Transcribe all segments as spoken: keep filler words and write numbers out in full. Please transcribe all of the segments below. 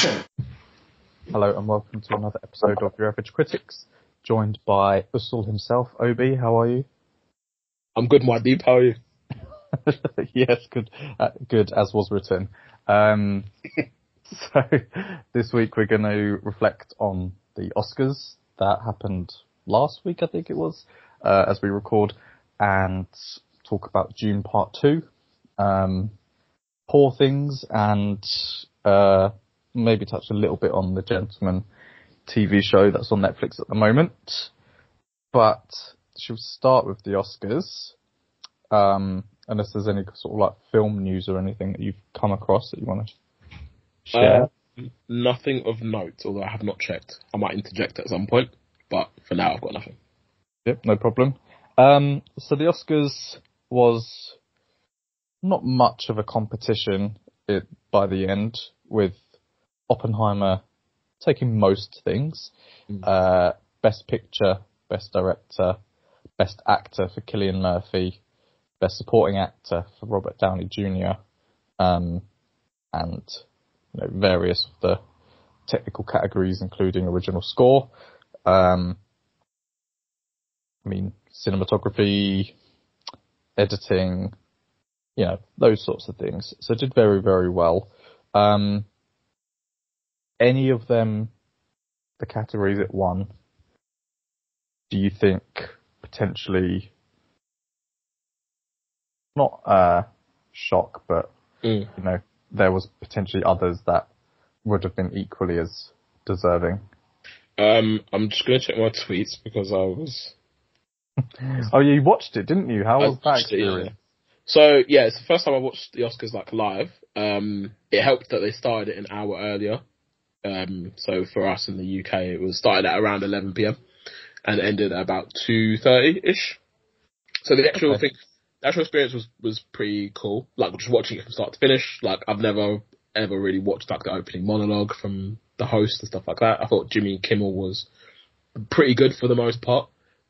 Hello and welcome to another episode of Your Average Critics, joined by Usul himself. Obi, how are you? I'm good, my deep. How are you? Yes, good, uh, good as was written. Um, so this week we're going to reflect on the Oscars that happened last week, I think it was, uh, as we record, and talk about Dune Part Two, um, Poor Things, and uh, maybe touch a little bit on The Gentleman T V show that's on Netflix at the moment. But should we start with the Oscars? Um, unless there's any sort of like film news or anything that you've come across that you want to share. Uh, nothing of note, although I have not checked. I might interject at some point, but for now I've got nothing. Yep, no problem. Um, so the Oscars was not much of a competition it, by the end, with Oppenheimer taking most things. Mm. Uh, Best Picture, Best Director, Best Actor for Cillian Murphy, Best Supporting Actor for Robert Downey Junior, um, and you know, various of the technical categories, including original score. Um, I mean, cinematography, editing, you know, those sorts of things. So it did very, very well. Um, any of them, the categories it won, do you think potentially, not uh, shock, but, mm. you know, there was potentially others that would have been equally as deserving? Um, I'm just going to check my tweets because I was... oh, you watched it, didn't you? How was that experience? It, yeah. So, yeah, it's the first time I watched the Oscars, like, live. Um, it helped that they started it an hour earlier. Um, so for us in the U K, it was started at around eleven p.m. and ended at about two thirty-ish. So the actual okay. thing, the actual experience was, was pretty cool. Like, just watching it from start to finish. Like, I've never, ever really watched, like, the opening monologue from the host and stuff like that. I thought Jimmy Kimmel was pretty good for the most part.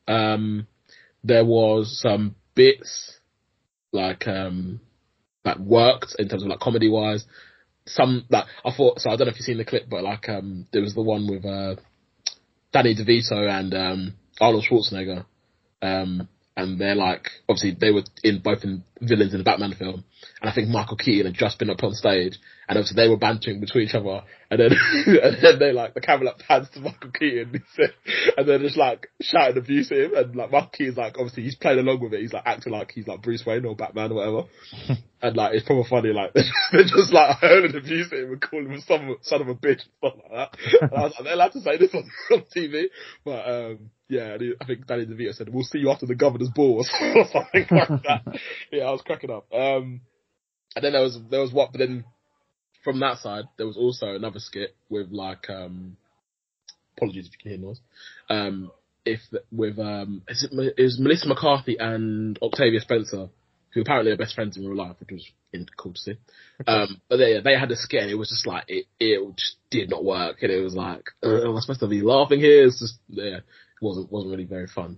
Um, there was some bits, like, um, that worked in terms of, like, comedy-wise. Some, like, I thought, so I don't know if you've seen the clip, but, like, um, there was the one with, uh, Danny DeVito and, um, Arnold Schwarzenegger. Um, and they're like, obviously they were in both in villains in the Batman film. And I think Michael Keaton had just been up on stage, and obviously they were bantering between each other. And then, and then they like, the camera like pans to Michael Keaton, and, said, and then just like shouting abuse at him. And like Michael Keaton's like, obviously he's playing along with it. He's like acting like he's like Bruce Wayne or Batman or whatever. And like, it's probably funny, like, they're just like hurling abuse at him and calling him some son of a bitch and stuff like that. And I was like, they're allowed to say this on, on T V. But, um, yeah, I think Danny DeVito said, we'll see you after the governor's ball or something like that. Yeah, I was cracking up. Um, and then there was, there was what, but then from that side, there was also another skit with like, um, apologies if you can hear noise. Um, if, with, um, is it, it was Melissa McCarthy and Octavia Spencer, who apparently are best friends in real life, which was cool to see. Um, but they, they had a skit and it was just like, it, it just did not work. And it was like, uh, am I supposed to be laughing here? It's just, yeah, it wasn't, wasn't really very fun.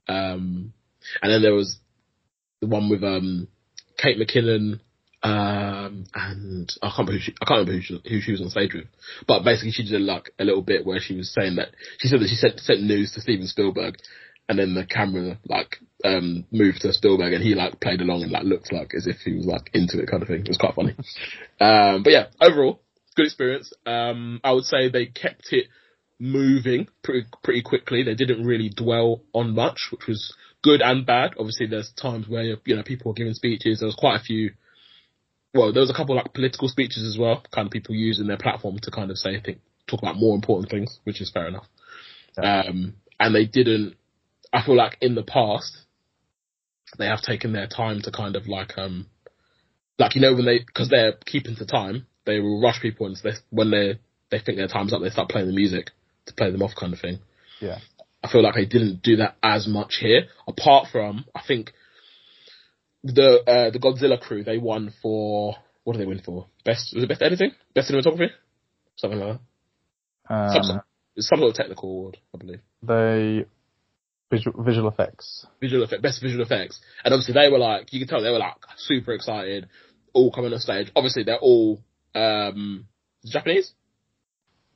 Um, and then there was the one with, um, Kate McKinnon, um, and I can't remember who she, I can't remember who she, who she was on stage with. But basically she did like a little bit where she was saying that, she said that she sent, sent news to Steven Spielberg. And then the camera, like, um, moved to Spielberg and he, like, played along and, like, looked like as if he was, like, into it kind of thing. It was quite funny. um, but yeah, overall, good experience. Um, I would say they kept it moving pretty, pretty quickly. They didn't really dwell on much, which was good and bad. Obviously, there's times where, you know, people were giving speeches. There was quite a few, well, there was a couple of, like, political speeches as well, kind of people using their platform to kind of say, I think, talk about more important things, which is fair enough. Yeah. Um, and they didn't, I feel like in the past, they have taken their time to kind of like, um, like, you know, when they, cause they're keeping to time, they will rush people and they, when they, they think their time's up, they start playing the music to play them off kind of thing. Yeah. I feel like they didn't do that as much here, apart from, I think, the, uh, the Godzilla crew, they won for, what did they win for? Best, was it best editing? Best cinematography? Something like that. Um, some, some sort of technical award, I believe. They, Visual, visual effects. Visual effect, best visual effects. And obviously they were like, you can tell they were like super excited, all coming on stage. Obviously they're all, um, Japanese?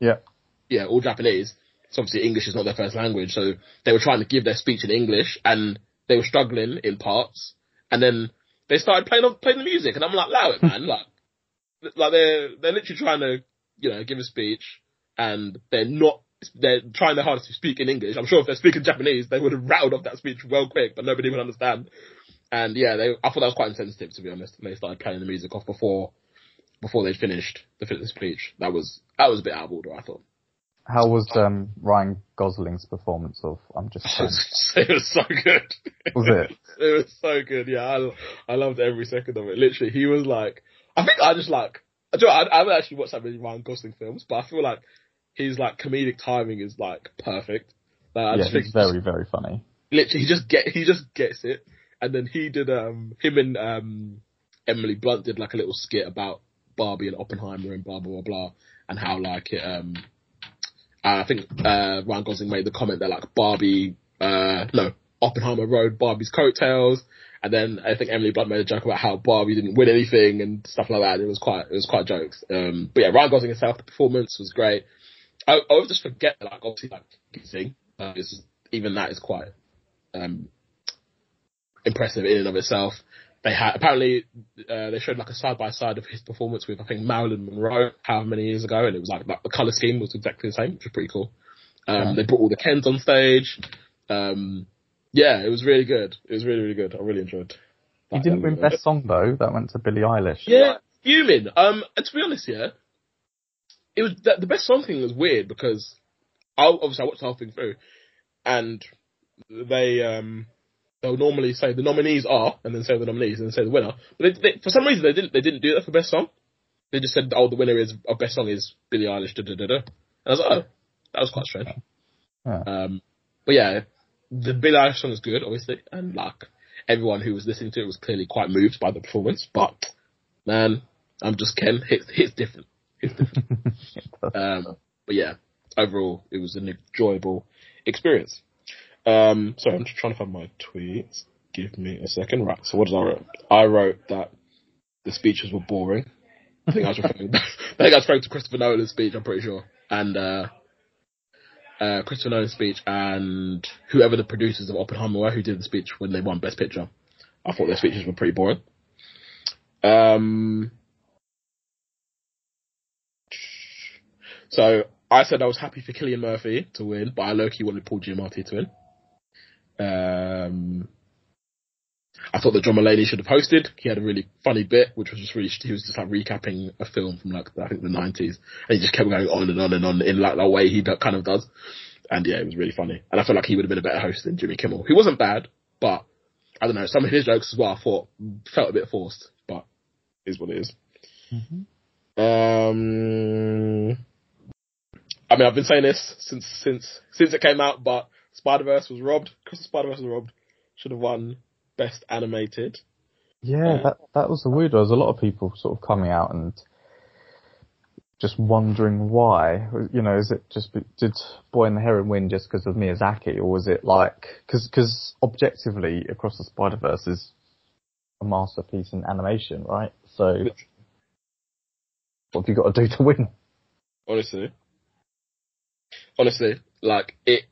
Yeah. Yeah, all Japanese. So obviously English is not their first language, so they were trying to give their speech in English, and they were struggling in parts. And then they started playing on, playing the music, and I'm like, allow it, man. like, like they're they're literally trying to, you know, give a speech, and they're not. They're trying their hardest to speak in English. I'm sure if they're speaking Japanese, they would have rattled off that speech well quick, but nobody would understand. And yeah, they, I thought that was quite insensitive, to be honest. And they started playing the music off before before they'd finished the, the speech. That was that was a bit out of order, I thought. How was um, Ryan Gosling's performance of I'm Just Ken? It was so good. Was it? It was so good, yeah. I, I loved every second of it. Literally, he was like, I think I just like, I, do, I, I haven't actually watched that many Ryan Gosling films, but I feel like his like comedic timing is like perfect. Like, I yeah, just think he's very, very funny. Literally, he just get he just gets it. And then he did um him and um Emily Blunt did like a little skit about Barbie and Oppenheimer and blah blah blah blah, and how like it um I think uh Ryan Gosling made the comment that like Barbie uh no Oppenheimer rode Barbie's coattails, and then I think Emily Blunt made a joke about how Barbie didn't win anything and stuff like that. It was quite it was quite jokes. Um, but yeah, Ryan Gosling himself, the performance was great. I, I always just forget that, like, obviously, like, he can sing. Uh, it's, even that is quite um, impressive in and of itself. They had, apparently, uh, they showed, like, a side-by-side of his performance with, I think, Marilyn Monroe, however many years ago, and it was, like, like the colour scheme was exactly the same, which was pretty cool. Um, yeah. They brought all the Kens on stage. Um, yeah, it was really good. It was really, really good. I really enjoyed that. He didn't win Best Song, though. That went to Billie Eilish. Yeah, fuming. Um, and to be honest, yeah, it was the, the Best Song thing was weird because I obviously I watched the whole thing through, and they um they'll normally say the nominees are, and then say the nominees, and then say the winner. But they, they, for some reason they didn't they didn't do that for Best Song. They just said, oh, the winner is of Best Song is Billie Eilish. Da da da da. And I was like, oh, that was quite strange. Yeah. Um, but yeah, the Billie Eilish song is good, obviously, and like everyone who was listening to it was clearly quite moved by the performance. But man, I'm Just Ken hits hits different. Hits different. um, but yeah, overall, it was an enjoyable experience. Um, sorry, I'm just trying to find my tweets. Give me a second. Right, so what did I write? I wrote that the speeches were boring. I think I was referring, I think I was referring to Christopher Nolan's speech, I'm pretty sure. And, uh, uh, Christopher Nolan's speech and whoever the producers of Oppenheimer were who did the speech when they won Best Picture. I thought their speeches were pretty boring. Um, so I said I was happy for Cillian Murphy to win, but I low-key wanted Paul Giamatti to win. Um, I thought that John Mulaney should have hosted. He had a really funny bit, which was just really, he was just like recapping a film from like, I think the nineties. And he just kept going on and on and on in like the way he kind of does. And yeah, it was really funny. And I feel like he would have been a better host than Jimmy Kimmel. He wasn't bad, but I don't know, some of his jokes as well I thought felt a bit forced, but it is what it is. Mm-hmm. Um, I mean, I've been saying this since, since, since it came out, but Spider-Verse was robbed. Because Spider-Verse was robbed. Should have won Best Animated. Yeah, uh, that that was a weird one. There's a lot of people sort of coming out and just wondering why. You know, is it just, did Boy and the Heron win just because of Miyazaki, or was it like, because because objectively Across the Spider-Verse is a masterpiece in animation, right? So what have you got to do to win? Honestly. Honestly, like, it,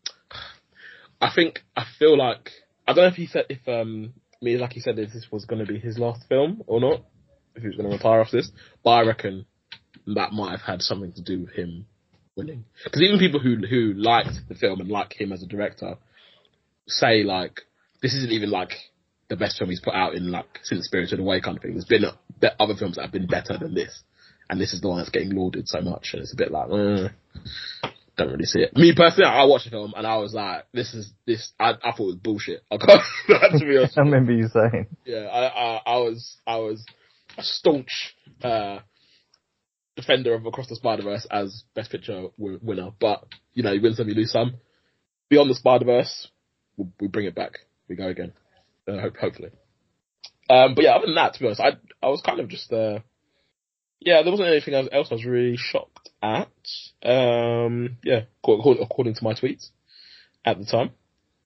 I think, I feel like, I don't know if he said, if, um, Miyazaki said if this was going to be his last film or not, if he was going to retire after this, but I reckon that might have had something to do with him winning. Because even people who, who liked the film and like him as a director say, like, this isn't even, like, the best film he's put out in, like, since Spirited Away kind of thing. There's been other films that have been better than this, and this is the one that's getting lauded so much, and it's a bit like, eh. Don't really see it. Me personally, I watched the film and I was like, "This is this." I, I thought it was bullshit. I can't, to be honest. I remember you saying. Yeah, I, I, I was, I was a staunch uh, defender of Across the Spider-Verse as Best Picture w- winner. But you know, you win some, you lose some. Beyond the Spider-Verse, we, we bring it back. We go again. Uh, hope, hopefully. Um, but yeah, other than that, to be honest, I, I was kind of just. Uh, Yeah, there wasn't anything else I was really shocked at. Um, yeah, according to my tweets at the time.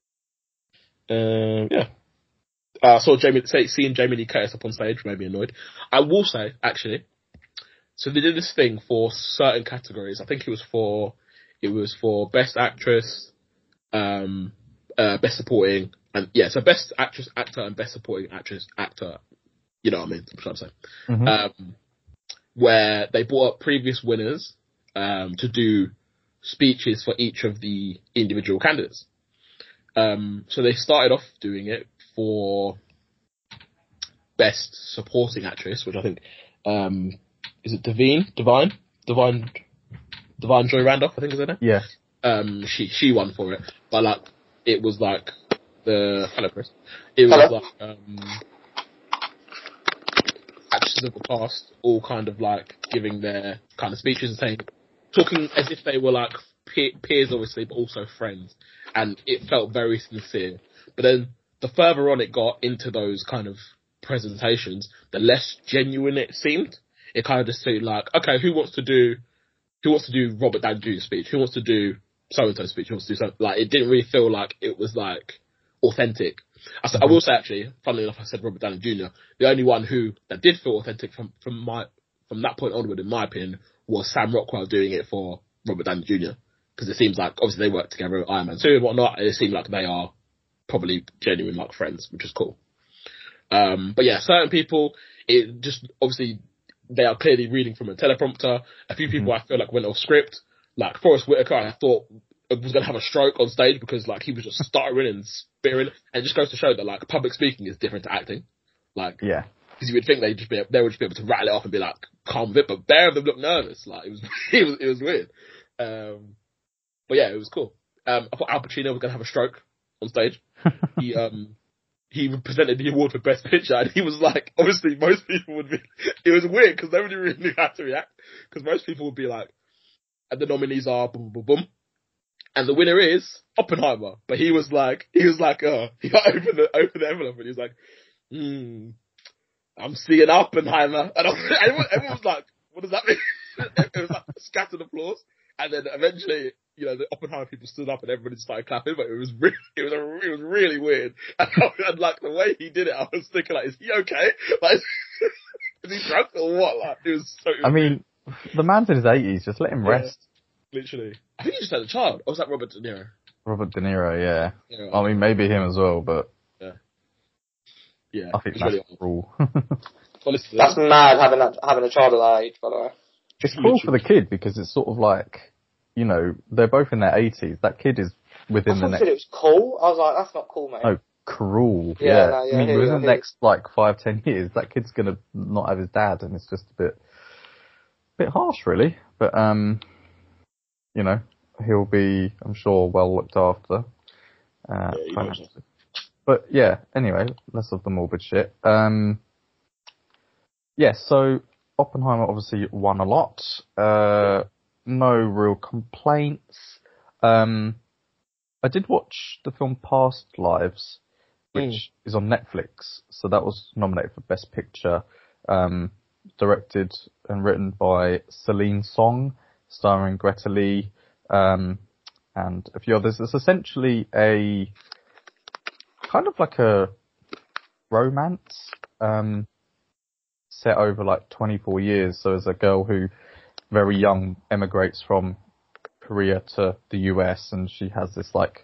Um, yeah. I uh, saw Jamie, say, seeing Jamie Lee Curtis up on stage made me annoyed. I will say, actually, So they did this thing for certain categories. I think it was for it was for best actress, um, uh, best supporting, and yeah, so best actress, actor, and best supporting actress, actor. You know what I mean? I'm trying to say. Mm-hmm. Um, where they brought up previous winners um, to do speeches for each of the individual candidates. Um, so they started off doing it for best supporting actress, which I think um, is it Devine, Divine, Divine, Divine Joy Randolph, I think is her name. Yeah. Um, she she won for it, but like it was like the hello Chris, it was Hello. like um, actresses of the past all kind of like giving their kind of speeches and saying, talking as if they were like pe- peers, obviously, but also friends, and it felt very sincere. But then the further on it got into those kind of presentations, the less genuine it seemed. It kind of just seemed like, okay, who wants to do, who wants to do Robert Downey Junior's speech? Who wants to do so-and-so's speech? Who wants to do something? Like, it didn't really feel like it was like authentic. I, I will say actually, funnily enough, I said Robert Downey Junior The only one who that did feel authentic from from my from that point onward, in my opinion, was Sam Rockwell doing it for Robert Downey Junior Because it seems like obviously they work together at Iron Man two and whatnot. And it seemed like they are probably genuine like friends, which is cool. Um, but yeah, certain people, it just obviously they are clearly reading from a teleprompter. A few people mm-hmm. I feel like went off script, like Forrest Whitaker. I thought was going to have a stroke on stage because like he was just stuttering and spittering, and it just goes to show that like public speaking is different to acting. Like, yeah, because you would think they'd just be they would just be able to rattle it off and be like calm with it, but bare of them looked nervous. Like it was it was it was weird. Um, but yeah, it was cool. Um, I thought Al Pacino was going to have a stroke on stage. he um he presented the award for best picture, and he was like, obviously most people would be. It was weird because nobody really knew how to react because most people would be like, and the nominees are boom boom boom. And the winner is Oppenheimer. But he was like, he was like, uh, he opened the, opened the envelope and he was like, hmm, I'm seeing Oppenheimer. And everyone, everyone was like, what does that mean? It was like scattered applause. And then eventually, you know, the Oppenheimer people stood up and everybody started clapping, but it was really, it was, a, it was really weird. And, and like the way he did it, I was thinking like, is he okay? Like, is he drunk or what? Like, it was so. It was I mean, weird. The man's in his eighties. Just let him yeah. rest. Literally. I think he just had a child. Or was that Robert De Niro? Robert De Niro, yeah. yeah I mean, maybe him as well, but... Yeah. Yeah. I think that's really cruel. Well, that's mad, having a, having a child at that age, by the way. It's cruel for the kid, because it's sort of like, you know, they're both in their eighties. That kid is within I the next... I thought it was cool. I was like, that's not cool, mate. Oh, cruel. Yeah, yeah. No, yeah I mean, here, within here. the next, like, five, ten years, that kid's gonna not have his dad, and it's just a bit... bit harsh, really. But, um... you know, he'll be, I'm sure, well looked after. Uh, yeah, but yeah, anyway, less of the morbid shit. Um, yeah, so Oppenheimer obviously won a lot. Uh, no real complaints. Um, I did watch the film Past Lives, which mm. is on Netflix. So that was nominated for Best Picture. Um, directed and written by Celine Song, starring Greta Lee, um, and a few others. It's essentially a kind of like a romance, um, set over like twenty-four years. So as a girl who very young emigrates from Korea to the U S, and she has this like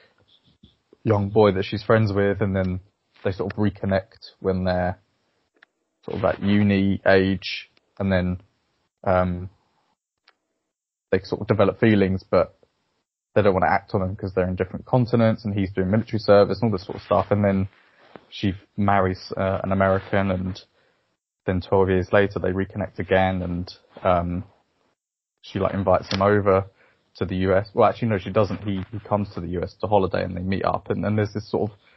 young boy that she's friends with, and then they sort of reconnect when they're sort of at uni age, and then, um, they sort of develop feelings, but they don't want to act on them because they're in different continents, and he's doing military service and all this sort of stuff. And then she marries uh, an American, and then twelve years later they reconnect again, and um, she like invites him over to the U S. Well, actually, no, she doesn't. He he comes to the U S to holiday, and they meet up, and then there's this sort of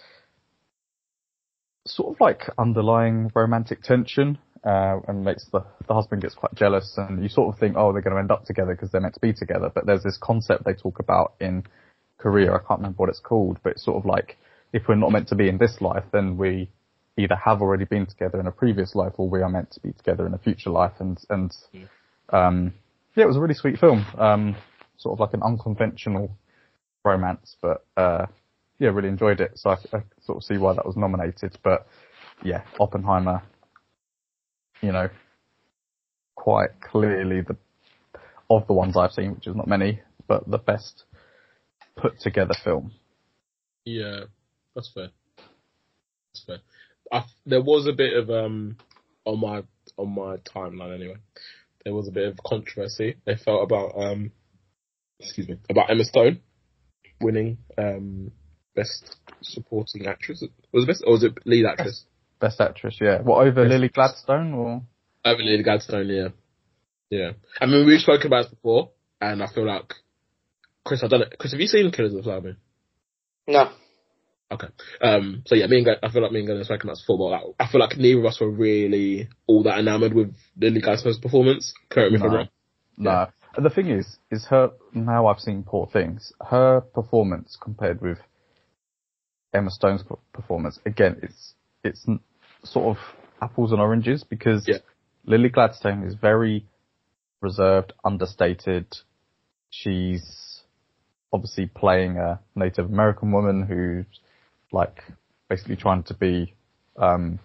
sort of like underlying romantic tension. Uh, and makes the, the husband gets quite jealous, and you sort of think, oh, they're going to end up together because they're meant to be together. But there's this concept they talk about in Korea, I can't remember what it's called, but it's sort of like, if we're not meant to be in this life, then we either have already been together in a previous life, or we are meant to be together in a future life. And, and, um, yeah, it was a really sweet film. Um, sort of like an unconventional romance, but, uh, yeah, really enjoyed it. So I, I sort of see why that was nominated. But yeah, Oppenheimer, you know, quite clearly the of the ones I've seen, which is not many, but the best put together film. Yeah, that's fair. That's fair. I, there was a bit of um on my on my timeline anyway. There was a bit of controversy. They felt about um excuse me about Emma Stone winning um best supporting actress. Was it best or was it lead actress? Best actress, yeah. What over Best Lily Gladstone or over Lily Gladstone? Yeah, yeah. I mean, we've spoken about it before, and I feel like Chris, I don't know. Chris, have you seen Killers of the Flower Moon? No. Okay. Um, so yeah, me and Glenn, I feel like me and Glenn have spoken about this before, but like, I feel like neither of us were really all that enamoured with Lily Gladstone's performance. Correct me if I'm no? wrong. No. Yeah. And the thing is, is her, now I've seen Poor Things, her performance compared with Emma Stone's performance, again, it's, it's sort of apples and oranges because Yeah. Lily Gladstone is very reserved, understated. She's obviously playing a Native American woman who's like basically trying to be um,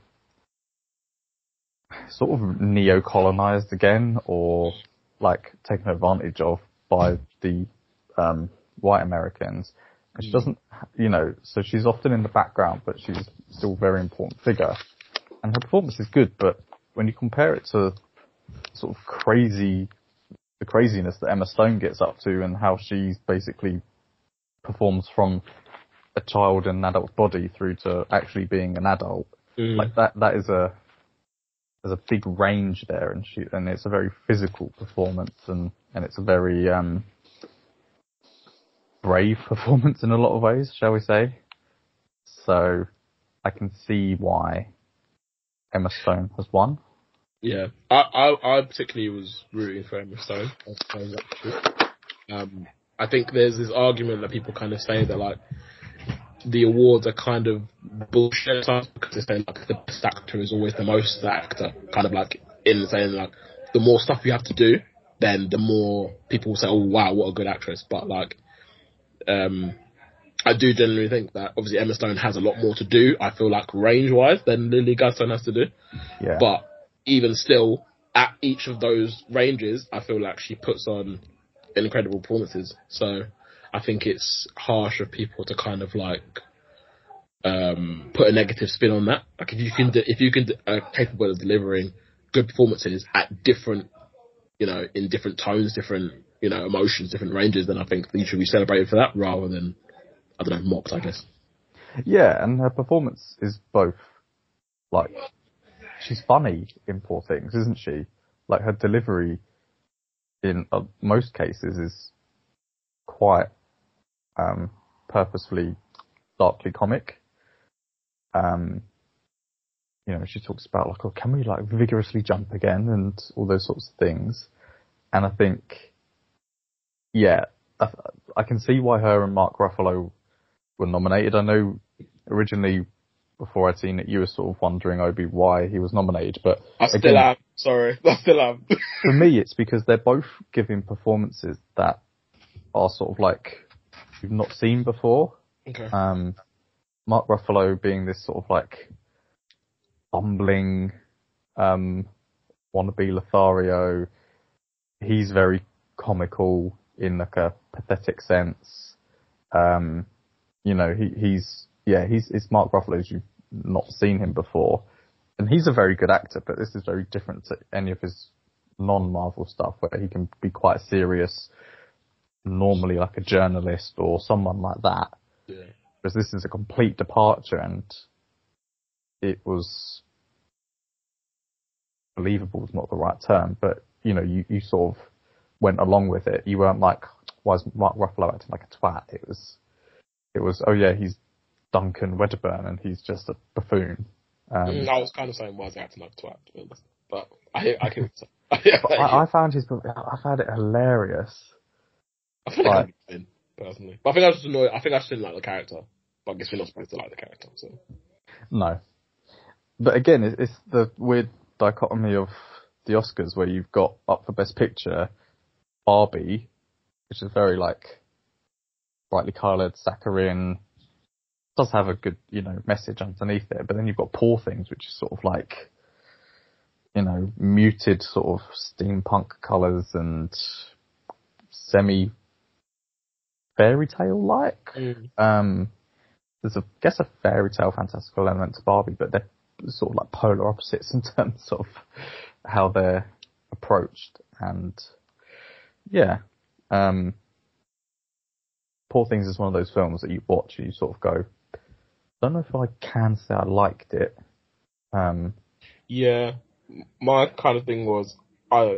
sort of neo-colonized again, or like taken advantage of by the um, white Americans. And she doesn't, you know, so she's often in the background, but she's still a very important figure. And her performance is good, but when you compare it to sort of crazy, the craziness that Emma Stone gets up to and how she basically performs from a child in an adult body through to actually being an adult, Mm. like that, that is a, there's a big range there, and she, and it's a very physical performance, and, and it's a very, um, brave performance in a lot of ways, shall we say. So I can see why Emma Stone has won. Yeah, I, I, I particularly was rooting for Emma Stone. As as actress. Um, I think there's this argument that people kind of say that like the awards are kind of bullshit because they say like the best actor is always the most actor, kind of like in saying like the more stuff you have to do, then the more people will say, oh wow, what a good actress. But like, um, I do generally think that obviously Emma Stone has a lot more to do, I feel like range wise, than Lily Gladstone has to do. Yeah. But even still, at each of those ranges, I feel like she puts on incredible performances. So I think it's harsh of people to kind of like um, put a negative spin on that. Like if you can, do, if you can are capable of delivering good performances at different, you know, in different tones, different, you know, emotions, different ranges, then I think you should be celebrated for that rather than, I don't know, mocked, I guess. Yeah, and her performance is both, like, she's funny in Poor Things, isn't she? Like, her delivery in uh, most cases is quite um, purposefully darkly comic. Um, you know, she talks about, like, oh, can we, like, vigorously jump again, and all those sorts of things. And I think, yeah, I, I can see why her and Mark Ruffalo were nominated. I know originally, before I'd seen it, you were sort of wondering, Obi, why he was nominated, but I still again, am. Sorry, I still am. For me, it's because they're both giving performances that are sort of like you've not seen before. Okay. Um, Mark Ruffalo being this sort of like bumbling, um, wannabe Lothario. He's very comical in like a pathetic sense. Um, you know, he, he's, yeah, he's, it's Mark Ruffalo as you've not seen him before. And he's a very good actor, but this is very different to any of his non-Marvel stuff where he can be quite serious, normally like a journalist or someone like that. Yeah. Because this is a complete departure, and it was believable is not the right term, but you know, you, you sort of went along with it. You weren't like, why is Mark Ruffalo acting like a twat? It was, it was, oh yeah, he's Duncan Wedderburn and he's just a buffoon. Um, mm, I was kind of saying why is he acting like a twat, to be honest. But I, I can. I, I found his, I found it hilarious. I found like, it kind of personally, but I think I just annoyed. I think I just didn't like the character. But I guess we're not supposed to like the character, so. No. But again, it's the weird dichotomy of the Oscars where you've got up for Best Picture Barbie, which is very like brightly coloured, saccharine, does have a good, you know, message underneath it, but then you've got Poor Things, which is sort of like, you know, know, muted sort of steampunk colours and semi fairy tale like. Mm. Um, there's a I guess a fairy tale fantastical element to Barbie, but they're sort of like polar opposites in terms of how they're approached. And yeah, um, Poor Things is one of those films that you watch and you sort of go, I don't know if I can say I liked it. Um, Yeah, my kind of thing was I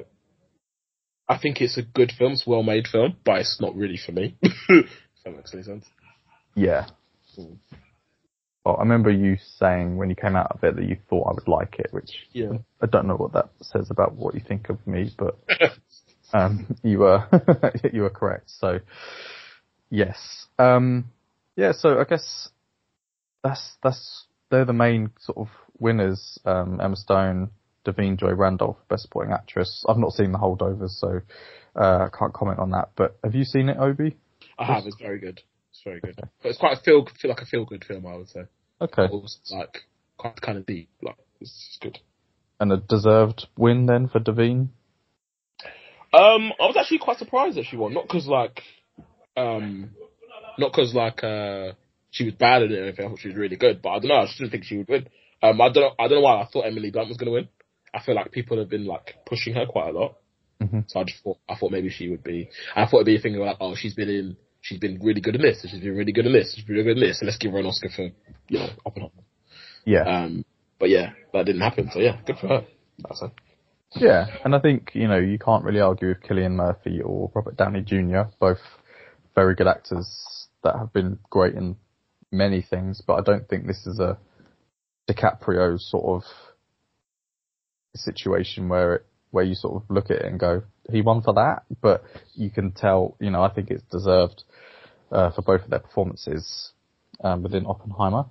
I think it's a good film, it's a well made film, but it's not really for me. If that makes any sense. yeah. Mm. Well, I remember you saying when you came out of it that you thought I would like it, which Yeah. I don't know what that says about what you think of me, but um, you were you were correct. So yes, um, yeah. So I guess that's that's they're the main sort of winners. Um, Emma Stone, Davine Joy Randolph, Best Supporting Actress. I've not seen The Holdovers, so uh, I can't comment on that. But have you seen it, Obi? I have. It's very good. It's very good. Okay. But it's quite a feel feel like a feel good film, I would say. Okay. Also, like quite kind of deep. Like it's, it's good. And a deserved win then for Davine? Um, I was actually quite surprised that she won. Not because like, um, not because like uh, she was bad at it or anything. I thought she was really good, but I don't know. I just didn't think she would win. Um, I don't know. I don't know why I thought Emily Blunt was going to win. I feel like people have been like pushing her quite a lot. Mm-hmm. So I just thought I thought maybe she would be. I thought it'd be a thing like, oh, she's been in. She's been really good in this. She's been really good in this. She's been really good in this. So let's give her an Oscar for, you know, Oppenheimer. Yeah. Um, but yeah, that didn't happen. So yeah, good for her. That's it. Yeah, and I think, you know, you can't really argue with Cillian Murphy or Robert Downey Junior, both very good actors that have been great in many things, but I don't think this is a DiCaprio sort of situation where it, where you sort of look at it and go, he won for that, but you can tell, you know, I think it's deserved uh, for both of their performances um, within Oppenheimer.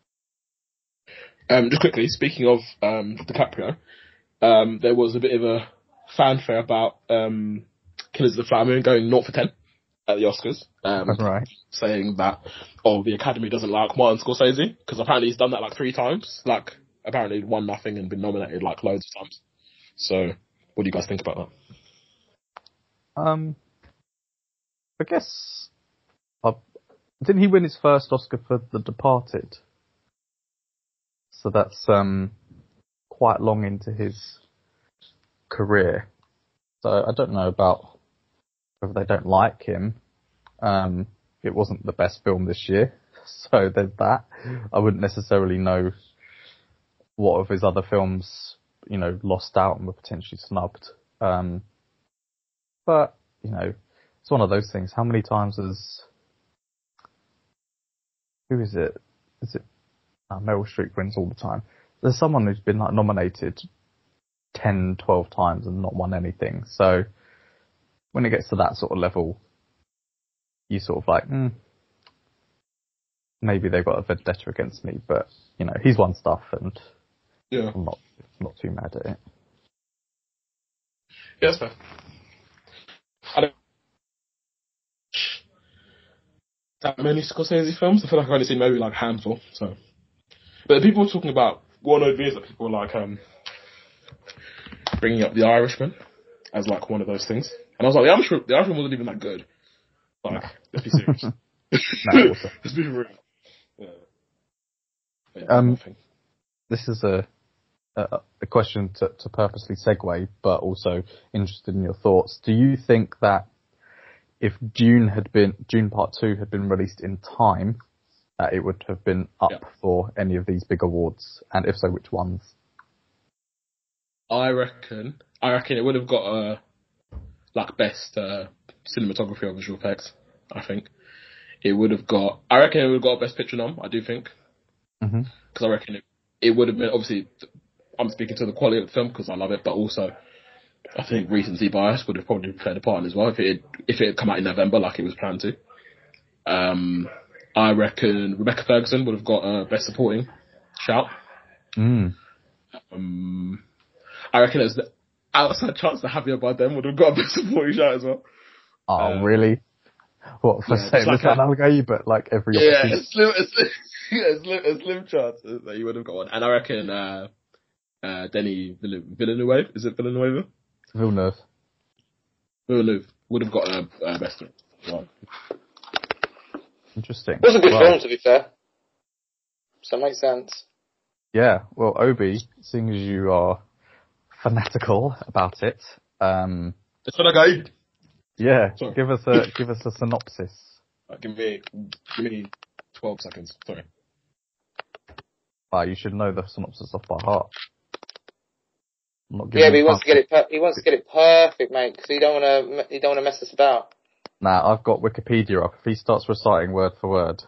Um, just quickly, speaking of um, DiCaprio, um, there was a bit of a fanfare about um, Killers of the Flower Moon going naught for ten at the Oscars, um, right. saying that, oh, the Academy doesn't like Martin Scorsese, because apparently he's done that like three times, like apparently won nothing and been nominated like loads of times. So, what do you guys think about that? Um, I guess, uh, didn't he win his first Oscar for The Departed? So that's um quite long into his career. So I don't know about whether they don't like him. Um, it wasn't the best film this year, so there's that. I wouldn't necessarily know what of his other films, you know, lost out and were potentially snubbed. Um, but, you know, it's one of those things. How many times has... Who is it? Is it... Uh, Meryl Streep wins all the time. There's someone who's been like nominated ten, twelve times and not won anything. So when it gets to that sort of level, you sort of like, hmm, maybe they've got a vendetta against me, but, you know, he's won stuff and yeah. I'm not, not too mad at it. Yeah, that's fair. I don't that many Scorsese films. I feel like I've only seen maybe like a handful, so. But people were talking about one of these that people were like um, bringing up The Irishman as like one of those things, and I was like, the Irishman, the Irishman wasn't even that good. Like, no. Let's be serious. No, let's be real. Yeah. Yeah, um, this is a a, a question to, to purposely segue, but also interested in your thoughts. Do you think that if Dune had been Dune Part Two had been released in time, that it would have been up yeah. for any of these big awards, and if so, which ones? I reckon, I reckon it would have got a like best uh, cinematography or visual effects. I think it would have got. I reckon it would have got a best picture nom. I do think because mm-hmm. I reckon it, it would have been obviously. I'm speaking to the quality of the film because I love it, but also I think recency bias would have probably played a part as well if it if it had come out in November like it was planned to. Um. I reckon Rebecca Ferguson would have got a Best Supporting shout. Mm. Um, I reckon there's the outside chance that Javier Bardem would have got a Best Supporting shout as well. Oh, um, really? What, for yeah, saying like Lucan Algae, but like every yeah, a slim, a, slim, a, slim, a slim chance that you would have got one. And I reckon uh, uh, Denny Vill- Villeneuve. Is it Villeneuve? Villeneuve. Villeneuve would have got a uh, best. Well, Interesting. It was a good Well, film, to be fair. So it makes sense. Yeah, well, Obi, seeing as you are fanatical about it, um, that's what I got. yeah, Sorry. give us a give us a synopsis. Uh, give me, give me twelve seconds. Sorry. Ah, you should know the synopsis off by heart. I'm not Yeah, giving but he you wants to time. get it. Per- he wants to get it perfect, mate. Because he don't want to. He don't want to mess us about. Nah, I've got Wikipedia up. If he starts reciting word for word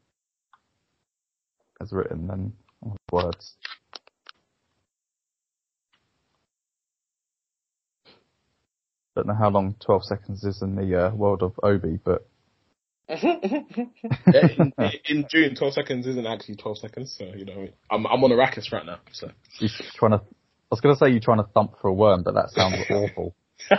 as written, then oh, words. Don't know how long twelve seconds is in the uh, world of Obi, but Yeah, in, in June, twelve seconds isn't actually twelve seconds, so you know, I'm I'm on Arrakis right now. So you're trying to. I was going to say you're trying to thump for a worm, but that sounds awful.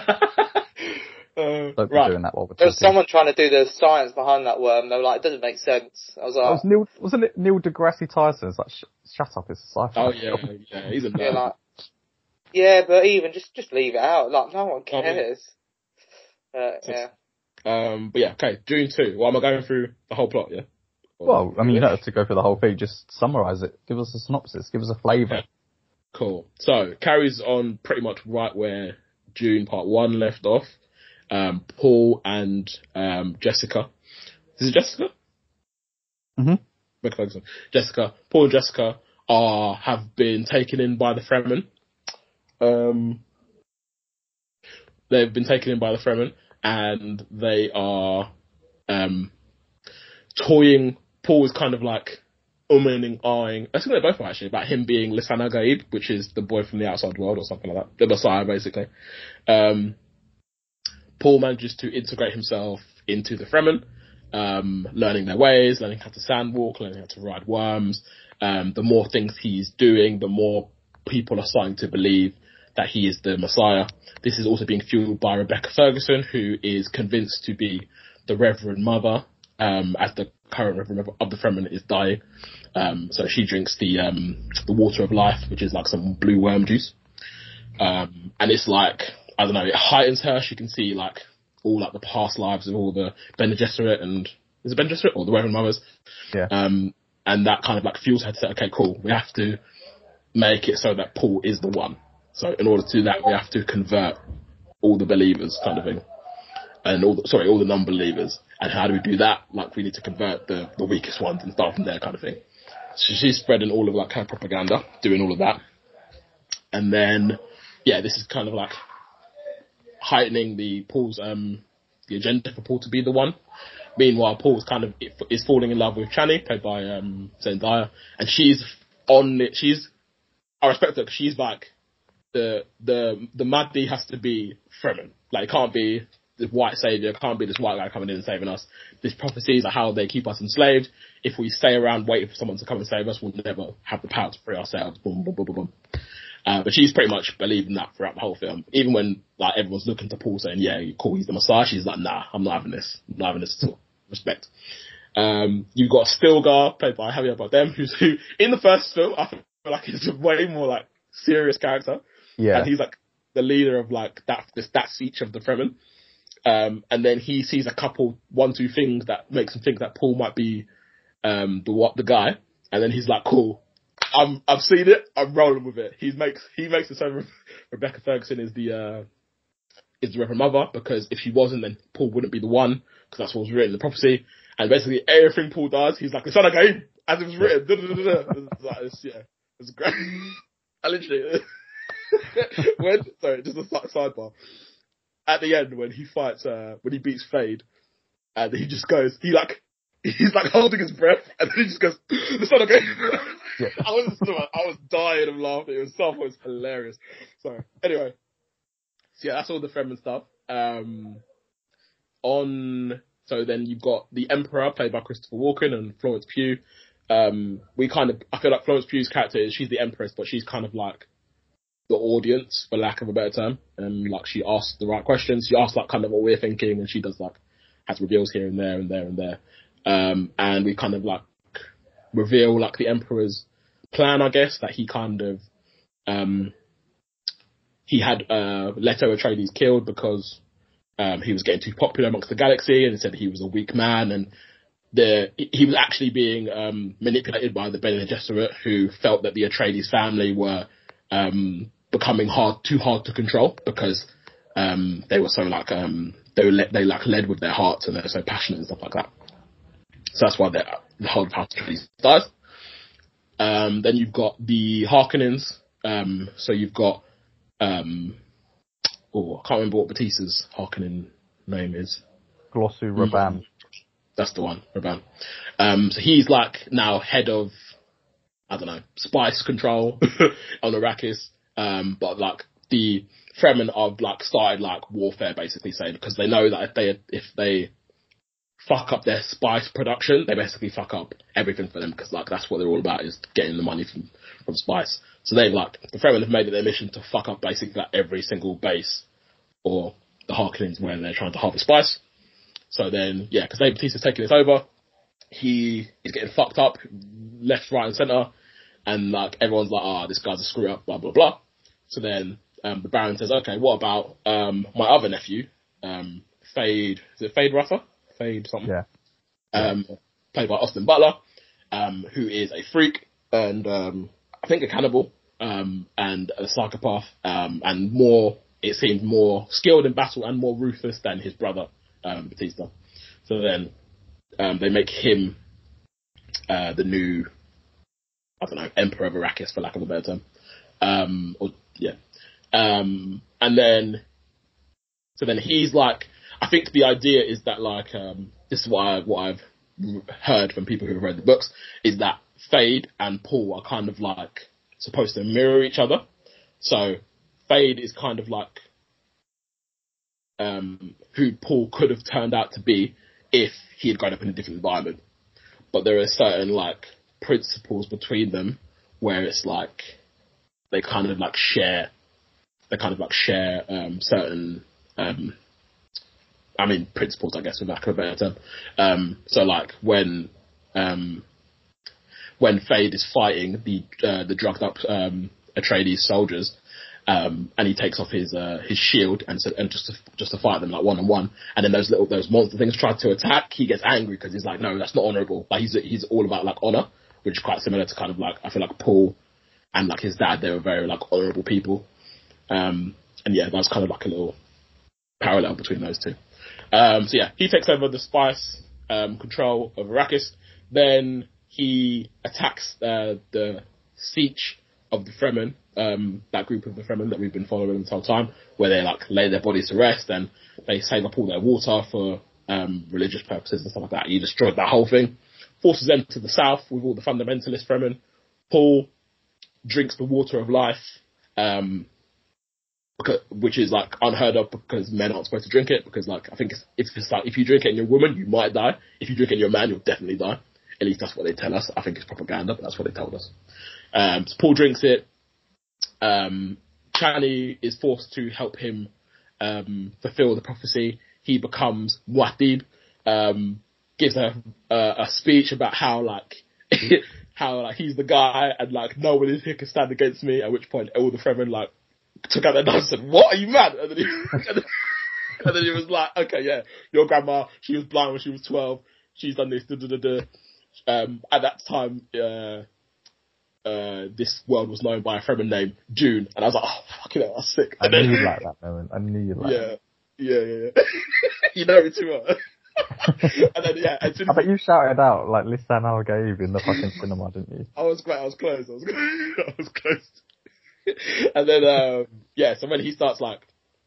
uh, Don't be right. doing that while we're There was talking. someone trying to do the science behind that worm. They were like, it doesn't make sense. I was That like, was Neil, wasn't it Neil deGrasse Tyson? It's like, sh- shut up, it's a sci-fi. Oh yeah, yeah, he's a yeah, nerd. like, yeah, but even just just leave it out. Like, no one I mean- cares. Uh, yeah. Um, but yeah, okay, June two. Well, am I going through the whole plot? Yeah. Or- Well, I mean, you don't have to go through the whole thing. Just summarise it. Give us a synopsis. Give us a flavour. Okay. Cool. So carries on pretty much right where June part one left off. Um, Paul and um, Jessica. Is it Jessica? Mhm. Rebecca Ferguson. Jessica. Paul and Jessica are have been taken in by the Fremen. Um, they've been taken in by the Fremen, and they are um, toying. Paul is kind of like umming and ahhing. I think they both are actually about him being Lisana Gaib, which is the boy from the outside world or something like that. The Messiah, basically. Um, Paul manages to integrate himself into the Fremen, um, learning their ways, learning how to sandwalk, learning how to ride worms. Um, the more things he's doing, the more people are starting to believe that he is the Messiah. This is also being fueled by Rebecca Ferguson, who is convinced to be the Reverend Mother, um, as the current Reverend Mother of the Fremen is dying. Um, so she drinks the um, the water of life, which is like some blue worm juice. Um, and it's like, I don't know, it heightens her. She can see like all like the past lives of all the Bene Gesserit and, is it Bene Gesserit or the Reverend Mothers? Yeah. Um, and that kind of like fuels her to say, okay, cool, we have to make it so that Paul is the one. So in order to do that, we have to convert all the believers, kind of thing. And all the, sorry, all the non-believers. And how do we do that? Like, we need to convert the, the weakest ones and start from there, kind of thing. So she's spreading all of like her propaganda, doing all of that. And then, yeah, this is kind of like heightening the Paul's, um, the agenda for Paul to be the one. Meanwhile, Paul's kind of is falling in love with Chani, played by um, Zendaya, and she's on it. She's, I respect her because she's like the the the Mahdi has to be Fremen. Like, it can't be the white savior. It can't be this white guy coming in and saving us. These prophecies are how they keep us enslaved. If we stay around waiting for someone to come and save us, we'll never have the power to free ourselves. Boom, boom, boom, boom, boom. Uh, but she's pretty much believing that throughout the whole film. Even when like everyone's looking to Paul saying, yeah, cool, he's the Messiah, she's like, nah, I'm not having this. I'm not having this at all. Respect. Um, you've got Stilgar, played by Javier Bardem, who's who in the first film, I feel like he's a way more like serious character. Yeah. And he's like the leader of like that, this, that siege of the Fremen. Um, and then he sees a couple, one, two things that makes him think that Paul might be, um, the what, the guy. And then he's like, cool. I'm, I've seen it. I'm rolling with it. He makes he makes it so Re- Rebecca Ferguson is the uh, is the Reverend Mother, because if she wasn't, then Paul wouldn't be the one, because that's what was written in the prophecy. And basically everything Paul does, he's like, the son of God, as it was written. Da, da, da, da. It's, like, it's, yeah, it's great. I literally when sorry, just a side- sidebar. At the end, when he fights, uh, when he beats Fade, and he just goes, he like. He's like holding his breath, and then he just goes, "The son of God." Yeah. I was, I was dying of laughing. It was so, it was hilarious. Sorry. Anyway, so yeah, that's all the Fremen stuff. Um, on so then you've got the Emperor, played by Christopher Walken, and Florence Pugh. Um, we kind of, I feel like Florence Pugh's character is, she's the Empress, but she's kind of like the audience, for lack of a better term. And like, she asks the right questions. She asks like kind of what we're thinking, and she does like has reveals here and there and there and there. Um, and we kind of like reveal like the Emperor's plan, I guess, that he kind of um, he had uh, Leto Atreides killed because um, he was getting too popular amongst the galaxy, and he said he was a weak man, and the he was actually being um, manipulated by the Bene Gesserit, who felt that the Atreides family were um, becoming hard, too hard to control because um, they were so like um, they were le- they like led with their hearts and they're so passionate and stuff like that. So that's why the whole House Atreides dies. Um, then you've got the Harkonnens. Um, so you've got um, oh, I can't remember what Batista's Harkonnen name is. Glossu Raban. Mm-hmm. That's the one, Raban. Um, so he's like now head of, I don't know, spice control on Arrakis. Um, but like the Fremen have like started like warfare basically, saying because they know that if they if they fuck up their spice production, they basically fuck up everything for them because like that's what they're all about is getting the money from from spice. So they like the Fremen have made it their mission to fuck up basically like every single base or the Harkonnens where they're trying to harvest spice. So then, yeah, because Dave Bautista's taking this over, he is getting fucked up, left, right, and centre, and like everyone's like, ah, oh, this guy's a screw up, blah blah blah. So then um, the Baron says, okay, what about um, my other nephew, um, Fade? Is it Fade Ruffer? Fade something. Yeah. Um, played by Austin Butler, um, who is a freak and um, I think a cannibal um, and a psychopath, um, and more. It seemed more skilled in battle and more ruthless than his brother. Um, Batista. So then um, they make him uh, the new, I don't know, Emperor of Arrakis, for lack of a better term. Um, or yeah, um, and then so then he's like, I think the idea is that like um, this is what I what I've heard from people who have read the books is that Fade and Paul are kind of like supposed to mirror each other. So Fade is kind of like. Um, who Paul could have turned out to be if he had grown up in a different environment. But there are certain like principles between them where it's like they kind of like share, they kind of like share um, certain, um, I mean principles, I guess, for lack of a better term. Um, so like when um, when Fade is fighting the uh, the drugged up um, Atreides soldiers. Um, and he takes off his uh, his shield and so, and just to, just to fight them like one on one, and then those little those monster things try to attack. He gets angry because he's like, no, that's not honourable. Like he's he's all about like honour, which is quite similar to kind of like I feel like Paul and like his dad. They were very like honourable people, um, and yeah, that's kind of like a little parallel between those two. Um, so yeah, he takes over the spice um, control of Arrakis. Then he attacks uh, the Siege of the Fremen. Um, that group of the Fremen that we've been following this whole time, where they like lay their bodies to rest and they save up all their water for um, religious purposes and stuff like that. He destroyed that whole thing, forces them to the south with all the fundamentalist Fremen. Paul drinks the water of life, um, because, which is like unheard of because men aren't supposed to drink it. Because like I think it's, it's just like if you drink it and you're a woman, you might die. If you drink it and you're a man, you'll definitely die. At least that's what they tell us. I think it's propaganda, but that's what they told us. Um, so Paul drinks it. Um, Chani is forced to help him um, fulfill the prophecy. He becomes Muad'Dib, um, gives a, a a speech about how like how like he's the guy and like no one here can stand against me. At which point all the Fremen like took out their knives and said, "What, are you mad?" And then he, and then, and then he was like, "Okay, yeah, your grandma, she was blind when she was twelve. She's done this." Da, da, da, da. Um, at that time. Uh, Uh, this world was known by a Fremen named June, and I was like, "Oh, fucking hell, that's sick." I knew you'd like that moment. I knew you'd like yeah, that. Yeah, yeah, yeah. You know me too well. And then, yeah, as soon as I bet you shouted out, like, Lisan Al-Gaib in the fucking cinema, didn't you? I was close, I was close, I was close. I was close. And then, um, yeah, so when he starts, like,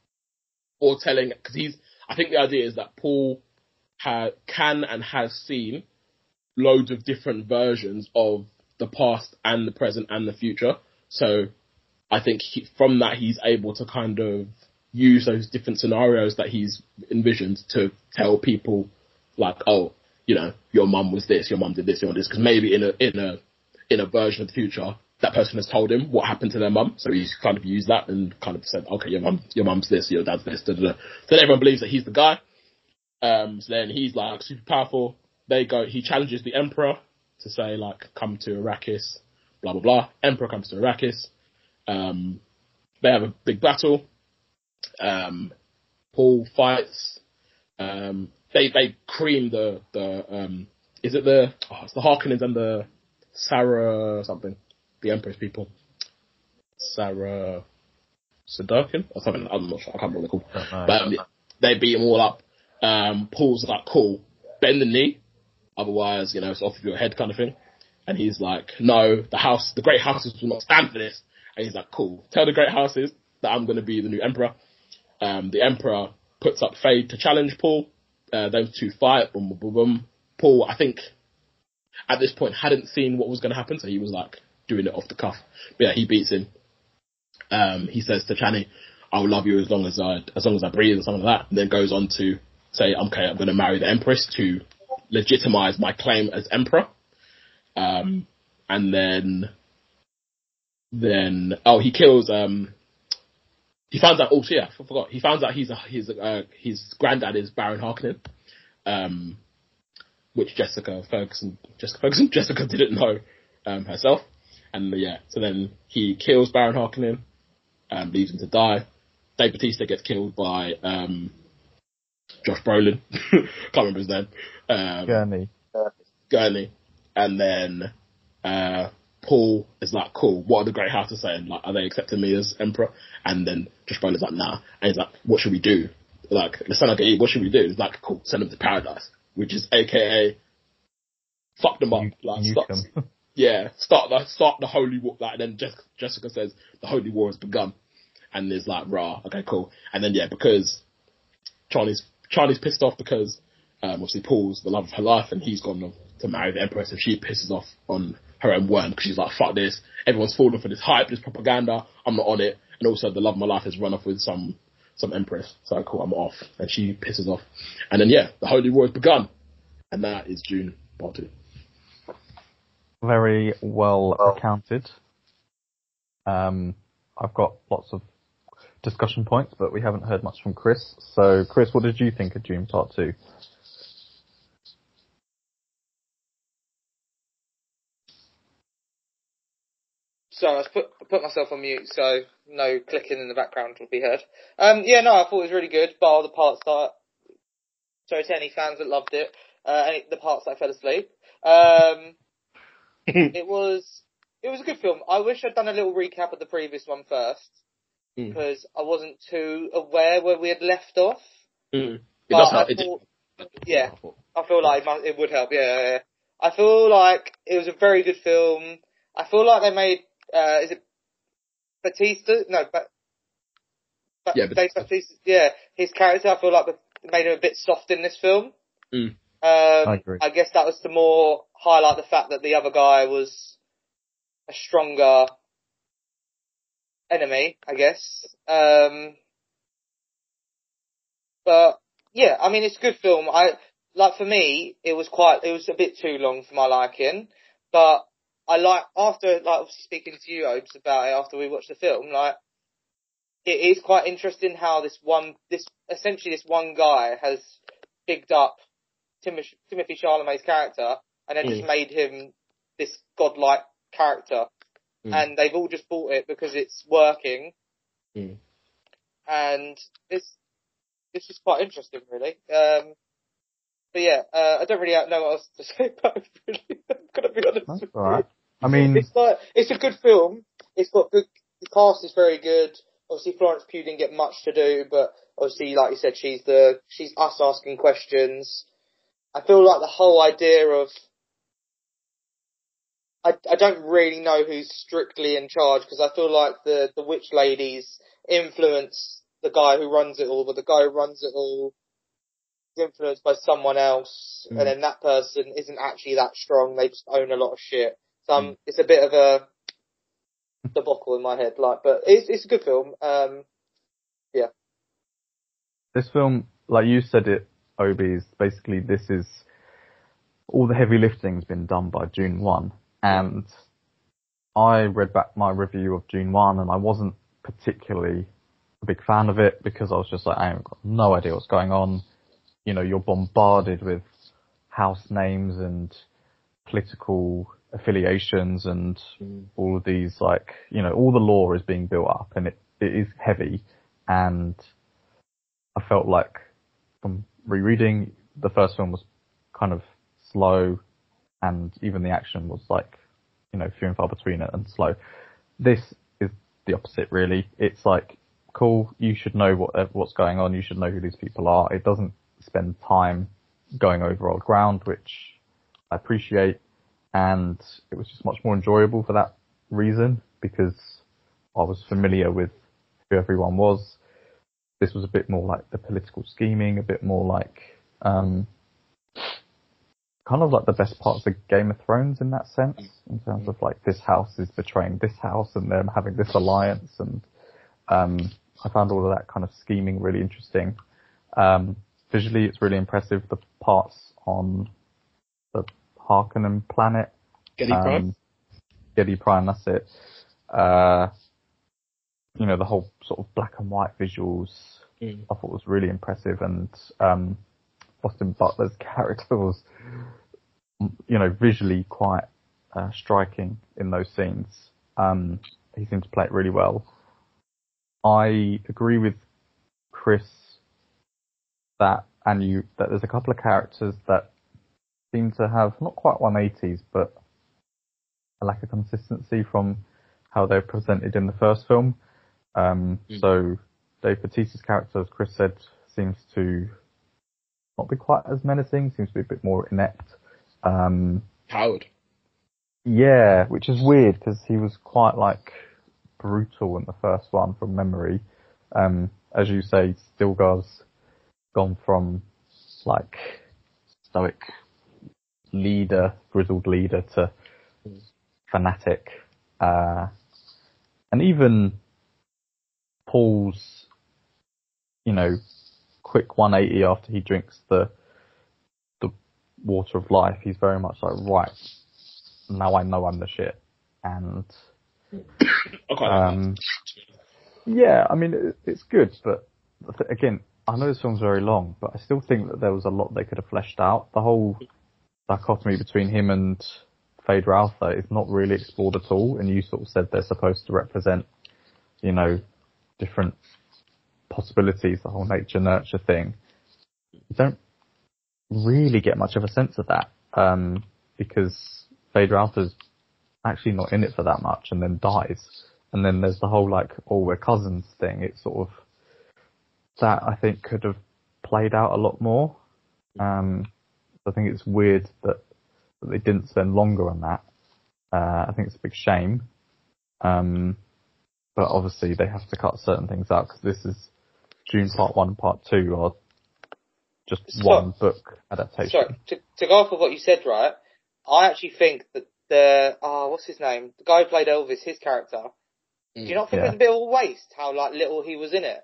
or telling, because he's, I think the idea is that Paul ha- can and has seen loads of different versions of the past and the present and the future. So I think he, from that he's able to kind of use those different scenarios that he's envisioned to tell people like, oh, you know, your mum was this, your mum did this, your mum did this, because maybe in a in a in a version of the future that person has told him what happened to their mum, so he's kind of used that and kind of said, okay, your mum your mum's this, your dad's this, da, da, da. So then everyone believes that he's the guy. Um, so then he's like super powerful. They go, he challenges the Emperor to say like, come to Arrakis, blah blah blah. Emperor comes to Arrakis. Um, they have a big battle. Um, Paul fights. Um, they they cream the the um, is it the oh, it's the Harkonnens and the Sarah something, the Empress people. Sarah Sadakin or something. I'm not sure. I can't remember what they're called. But um, they beat them all up. Um, Paul's like, cool, bend the knee, otherwise, you know, it's off of your head kind of thing. And he's like, no, the house, the great houses will not stand for this. And he's like, cool, tell the great houses that I'm going to be the new emperor. Um, the emperor puts up Fade to challenge Paul. Uh, those two fight. Boom, boom, boom, boom. Paul, I think, at this point, hadn't seen what was going to happen, so he was like doing it off the cuff. But yeah, he beats him. Um, he says to Chani, I will love you as long as I, as long as I breathe, or something like that. And then goes on to say, okay, I'm going to marry the Empress to legitimize my claim as emperor. Um, and then, then, oh, he kills, um, he finds out, oh, yeah, I forgot. He finds out he's a, he's a, uh, his granddad is Baron Harkonnen, um, which Jessica Ferguson, Jessica Ferguson, Jessica didn't know, um, herself. And yeah, so then he kills Baron Harkonnen, um, leaves him to die. Dave Bautista gets killed by, um, Josh Brolin. Can't remember his name. Um, Gurney. Gurney. And then, uh, Paul is like, cool, what are the great houses saying? Like, are they accepting me as emperor? And then Josh Brolin's like, nah. And he's like, what should we do? Like, the son of Gaib, what should we do? He's like, cool, send them to paradise. Which is A K A, fuck them up. Like, start, yeah, start the, start the holy war. Like, and then Jessica, Jessica says, the holy war has begun. And there's like, rah, okay, cool. And then, yeah, because Charlie's, Charlie's pissed off because, um, obviously Paul's the love of her life and he's gone to marry the Empress, and she pisses off on her own worm because she's like, fuck this, everyone's falling for this hype, this propaganda, I'm not on it, and also the love of my life has run off with some some Empress, so cool, I'm off, and she pisses off. And then yeah, the Holy War has begun, and that is Dune Part two. Very well recounted. Um, I've got lots of discussion points, but we haven't heard much from Chris. So Chris, what did you think of Dune Part two? So I put put myself on mute, so no clicking in the background will be heard. Um, yeah, no, I thought it was really good, bar the parts that, sorry to any fans that loved it, uh, any, the parts that I fell asleep. Um, it was, it was a good film. I wish I'd done a little recap of the previous one first, mm. because I wasn't too aware where we had left off. Mm. It does help. It thought, yeah, I feel like it, might, it would help, yeah, yeah, yeah. I feel like it was a very good film. I feel like they made, Uh, is it Batista? No, but, but yeah, Dave Batista. Yeah, his character, I feel like they made him a bit soft in this film. Mm. Um, I agree. I guess that was to more highlight the fact that the other guy was a stronger enemy, I guess. Um, but yeah, I mean, it's a good film. I like for me, it was quite, it was a bit too long for my liking, but I like, after, like, obviously speaking to you, Obes, about it after we watched the film, like, it is quite interesting how this one, this, essentially this one guy has bigged up Timothée, Timothée Chalamet's character and then mm. just made him this godlike character. Mm. And they've all just bought it because it's working. Mm. And it's, it's just quite interesting, really. Um, But yeah, uh, I don't really know what else to say about it, really. I'm gonna be honest That's with all right. you. I mean, it's like, it's a good film. It's got good, the cast is very good. Obviously Florence Pugh didn't get much to do, but obviously, like you said, she's the, she's us asking questions. I feel like the whole idea of, I, I don't really know who's strictly in charge, because I feel like the, the witch ladies influence the guy who runs it all, but the guy who runs it all influenced by someone else, mm. and then that person isn't actually that strong, they just own a lot of shit. So um, mm. it's a bit of a debacle in my head, like, but it's it's a good film. Um, yeah. This film, like you said it, Obi, is basically, this is, all the heavy lifting's been done by Dune one, and I read back my review of Dune one, and I wasn't particularly a big fan of it, because I was just like, I have got no idea what's going on. You know, you're bombarded with house names and political affiliations and Mm. all of these, like, you know, all the lore is being built up, and it, it is heavy. And I felt like from rereading, the first film was kind of slow, and even the action was like, you know, few and far between it and slow. This is the opposite, really. It's like, cool, you should know what what's going on, you should know who these people are. It doesn't spend time going over old ground, which I appreciate, and it was just much more enjoyable for that reason, because I was familiar with who everyone was. This was a bit more like the political scheming, a bit more like, um, kind of like the best parts of Game of Thrones in that sense, in terms of like this house is betraying this house and them having this alliance, and um, I found all of that kind of scheming really interesting. Um, visually, it's really impressive. The parts on the Harkonnen planet, Getty Prime? um, Getty Prime, that's it. Uh, you know, the whole sort of black and white visuals, Mm. I thought was really impressive, and um, Austin Butler's character was, you know, visually quite uh, striking in those scenes. Um, he seemed to play it really well. I agree with Chris that, and you, that there's a couple of characters that seem to have not quite one eighties, but a lack of consistency from how they're presented in the first film. Um, Mm. So Dave Bautista's character, as Chris said, seems to not be quite as menacing, seems to be a bit more inept. Um, Howard. yeah, which is weird because he was quite like brutal in the first one from memory. Um, as you say, Stilgar's gone from like stoic leader, grizzled leader to fanatic. Uh, and even Paul's, you know, quick one eighty after he drinks the the water of life, he's very much like, right, now I know I'm the shit. And Okay. um, yeah, I mean, it, it's good, but again, I know this film's very long, but I still think that there was a lot they could have fleshed out. The whole dichotomy between him and Feyd-Rautha is not really explored at all, and you sort of said they're supposed to represent, you know, different possibilities, the whole nature-nurture thing. You don't really get much of a sense of that, um, because Feyd-Rautha's actually not in it for that much and then dies. And then there's the whole, like, oh, we're cousins thing. It's sort of, that I think could have played out a lot more. Um, I think it's weird that, that they didn't spend longer on that. Uh, I think it's a big shame. Um, but obviously they have to cut certain things out because this is Dune Part one and Part two are just So- one book adaptation. Sorry, to, to go off of what you said, right? I actually think that the oh, what's his name? The guy who played Elvis, his character. Do you not think Yeah. it's a bit of a waste how like little he was in it?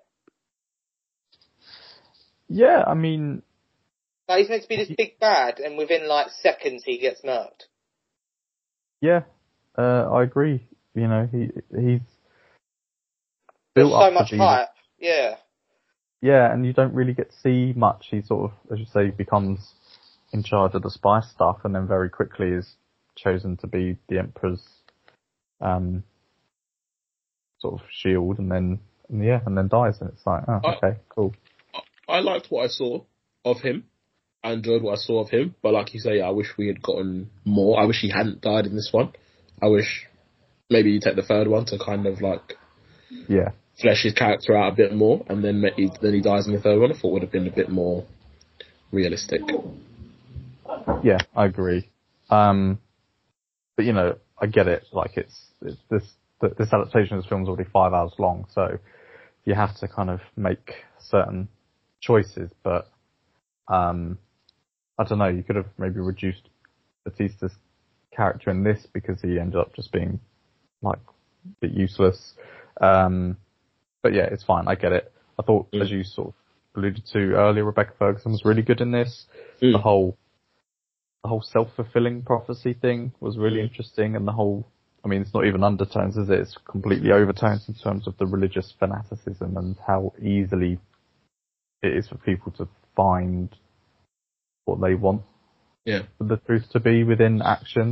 Yeah, I mean, Like he's meant to be this big bad, and within like seconds he gets murked. yeah, uh, I agree. You know, he he's There's built so up to much be- hype. Yeah. Yeah, and you don't really get to see much. He sort of, as you say, becomes in charge of the spy stuff, and then very quickly is chosen to be the Emperor's um, sort of shield, and then and yeah, and then dies, and it's like, oh, Oh. okay, cool. I liked what I saw of him. I enjoyed what I saw of him, but like you say, I wish we had gotten more. I wish he hadn't died in this one. I wish maybe you take the third one to kind of like Yeah, flesh his character out a bit more, and then he, then he dies in the third one. I thought would have been a bit more realistic. yeah, I agree. Um, but you know, I get it. Like it's, it's this this adaptation of this film is already five hours long, so you have to kind of make certain choices. But um, I don't know. You could have maybe reduced Bautista's character in this because he ended up just being like a bit useless. Um, but yeah, it's fine. I get it. I thought, Mm. as you sort of alluded to earlier, Rebecca Ferguson was really good in this. Mm. The whole the whole self-fulfilling prophecy thing was really Mm. interesting, and the whole, I mean, it's not even undertones, is it? It's completely overtones in terms of the religious fanaticism and how easily it is for people to find what they want Yeah. the truth to be within actions.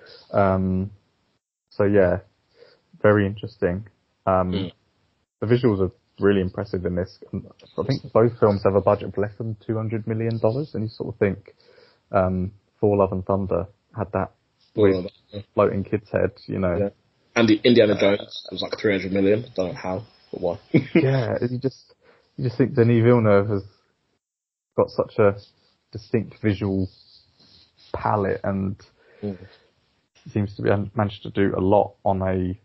Um, so yeah, very interesting. Um, Mm. The visuals are really impressive in this. I think both films have a budget of less than two hundred million dollars, and you sort of think um, Thor: Love and Thunder had that Well, with yeah. floating kid's head, you know. Yeah. And the Indiana Jones was like three hundred million. Don't know how, but why. Yeah, you just you just think Denis Villeneuve has got such a distinct visual palette and Mm. seems to be managed to do a lot on a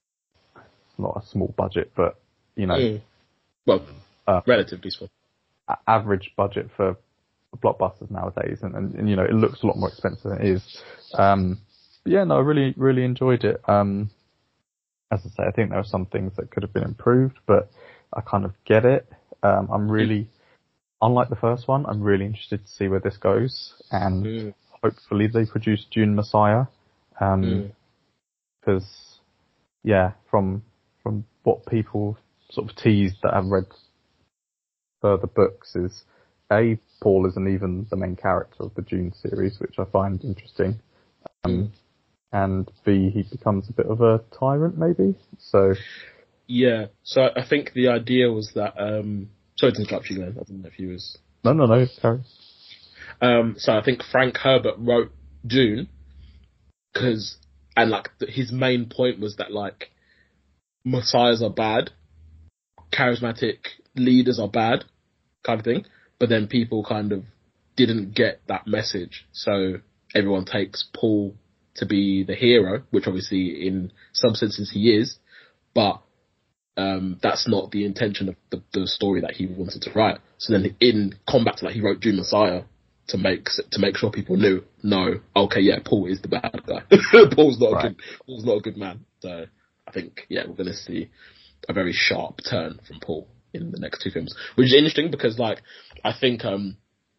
not a small budget, but you know, Mm. Well, uh, relatively small. a- average budget for blockbusters nowadays, and, and, and you know, it looks a lot more expensive than it is. Um, but yeah, no, I really really enjoyed it. Um, as I say, I think there are some things that could have been improved, but I kind of get it. Um, I'm really, unlike the first one, I'm really interested to see where this goes, and Mm. hopefully they produce Dune Messiah. Um, Mm. because yeah, from from what people sort of teased that have read further books is A, Paul isn't even the main character of the Dune series, which I find interesting. Um, Mm. and B, he becomes a bit of a tyrant maybe. So Yeah. So I think the idea was that. Um, sorry to interrupt you, Glenn. I didn't know if you was. no, no, no, Harry. Um, so I think Frank Herbert wrote Dune because, and like th- his main point was that like messiahs are bad, charismatic leaders are bad, kind of thing. But then people kind of didn't get that message, so everyone takes Paul to be the hero, which obviously in some senses he is, but um, that's not the intention of the, the story that he wanted to write. So then in combat to that, he wrote Dune Messiah to make to make sure people knew, no, okay, yeah, Paul is the bad guy. Paul's not Right. a good Paul's not a good man. So I think yeah, we're gonna see a very sharp turn from Paul in the next two films, which is interesting because like I think um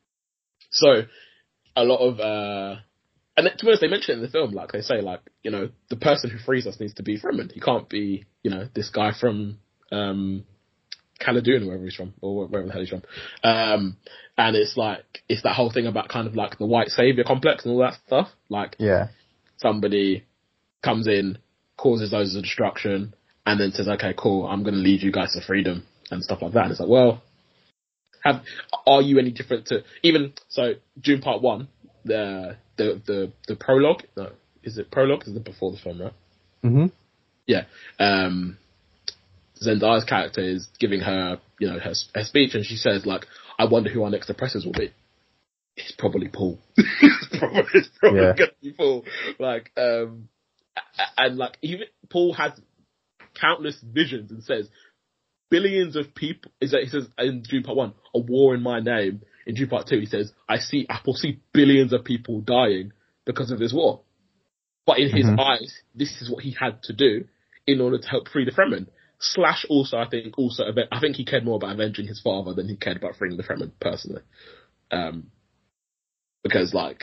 so a lot of uh and to be honest, they mention it in the film, like they say like, you know, the person who frees us needs to be Fremen. He can't be, you know, this guy from um Caladoon, wherever he's from, or wherever the hell he's from. Um, and it's like, it's that whole thing about kind of like the white savior complex and all that stuff. Like, Yeah. somebody comes in, causes loads of destruction, and then says, okay, cool, I'm going to lead you guys to freedom and stuff like that. And it's like, well, have, are you any different to, even, so, Dune Part one, the, the, the, the prologue, no, is it prologue? Is it before the film, right? Mm-hmm. Yeah. Um, Zendaya's character is giving her, you know, her, her speech, and she says, like, I wonder who our next oppressors will be. It's probably Paul. it's probably, it's probably Yeah. gonna be Paul. Like, um, and like, even Paul has countless visions and says, billions of people, is that he says in Dune Part one, a war in my name. In Dune Part two, he says, I see, I foresee billions of people dying because of this war. But in his Mhm. eyes, this is what he had to do in order to help free the Fremen. Slash also, I think, also, I think he cared more about avenging his father than he cared about freeing the Fremen, personally. Um, because, like,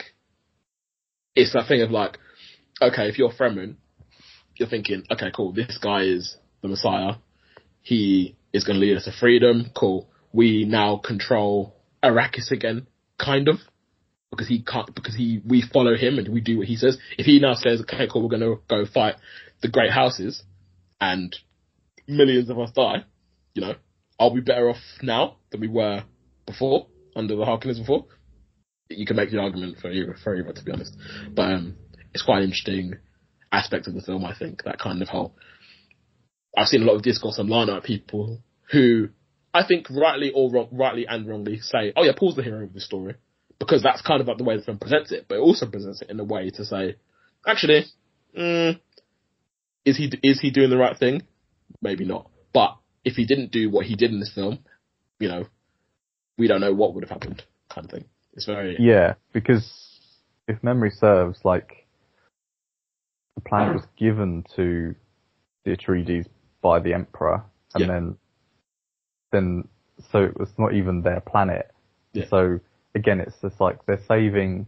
it's that thing of, like, okay, if you're Fremen, you're thinking, okay, cool, this guy is the Messiah. He is going to lead us to freedom. Cool. We now control Arrakis again, kind of. Because he can't, because he, we follow him and we do what he says. If he now says, okay, cool, we're going to go fight the Great Houses, and millions of us die, you know, are we better off now than we were before, under the Harkonnens before? You can make the argument for either, for either, to be honest. But um, it's quite an interesting aspect of the film, I think, that kind of whole... I've seen a lot of discourse online about people who, I think rightly or wrong, rightly and wrongly say, oh yeah, Paul's the hero of this story. Because that's kind of like the way the film presents it, but it also presents it in a way to say, actually, mm, is he is he doing the right thing? Maybe not. But if he didn't do what he did in this film, you know, we don't know what would have happened, kind of thing. It's very... Yeah, because if memory serves, like, the planet was given to the Atreides by the Emperor, and Yeah. then, then, so it was not even their planet. Yeah. So, again, it's just like they're saving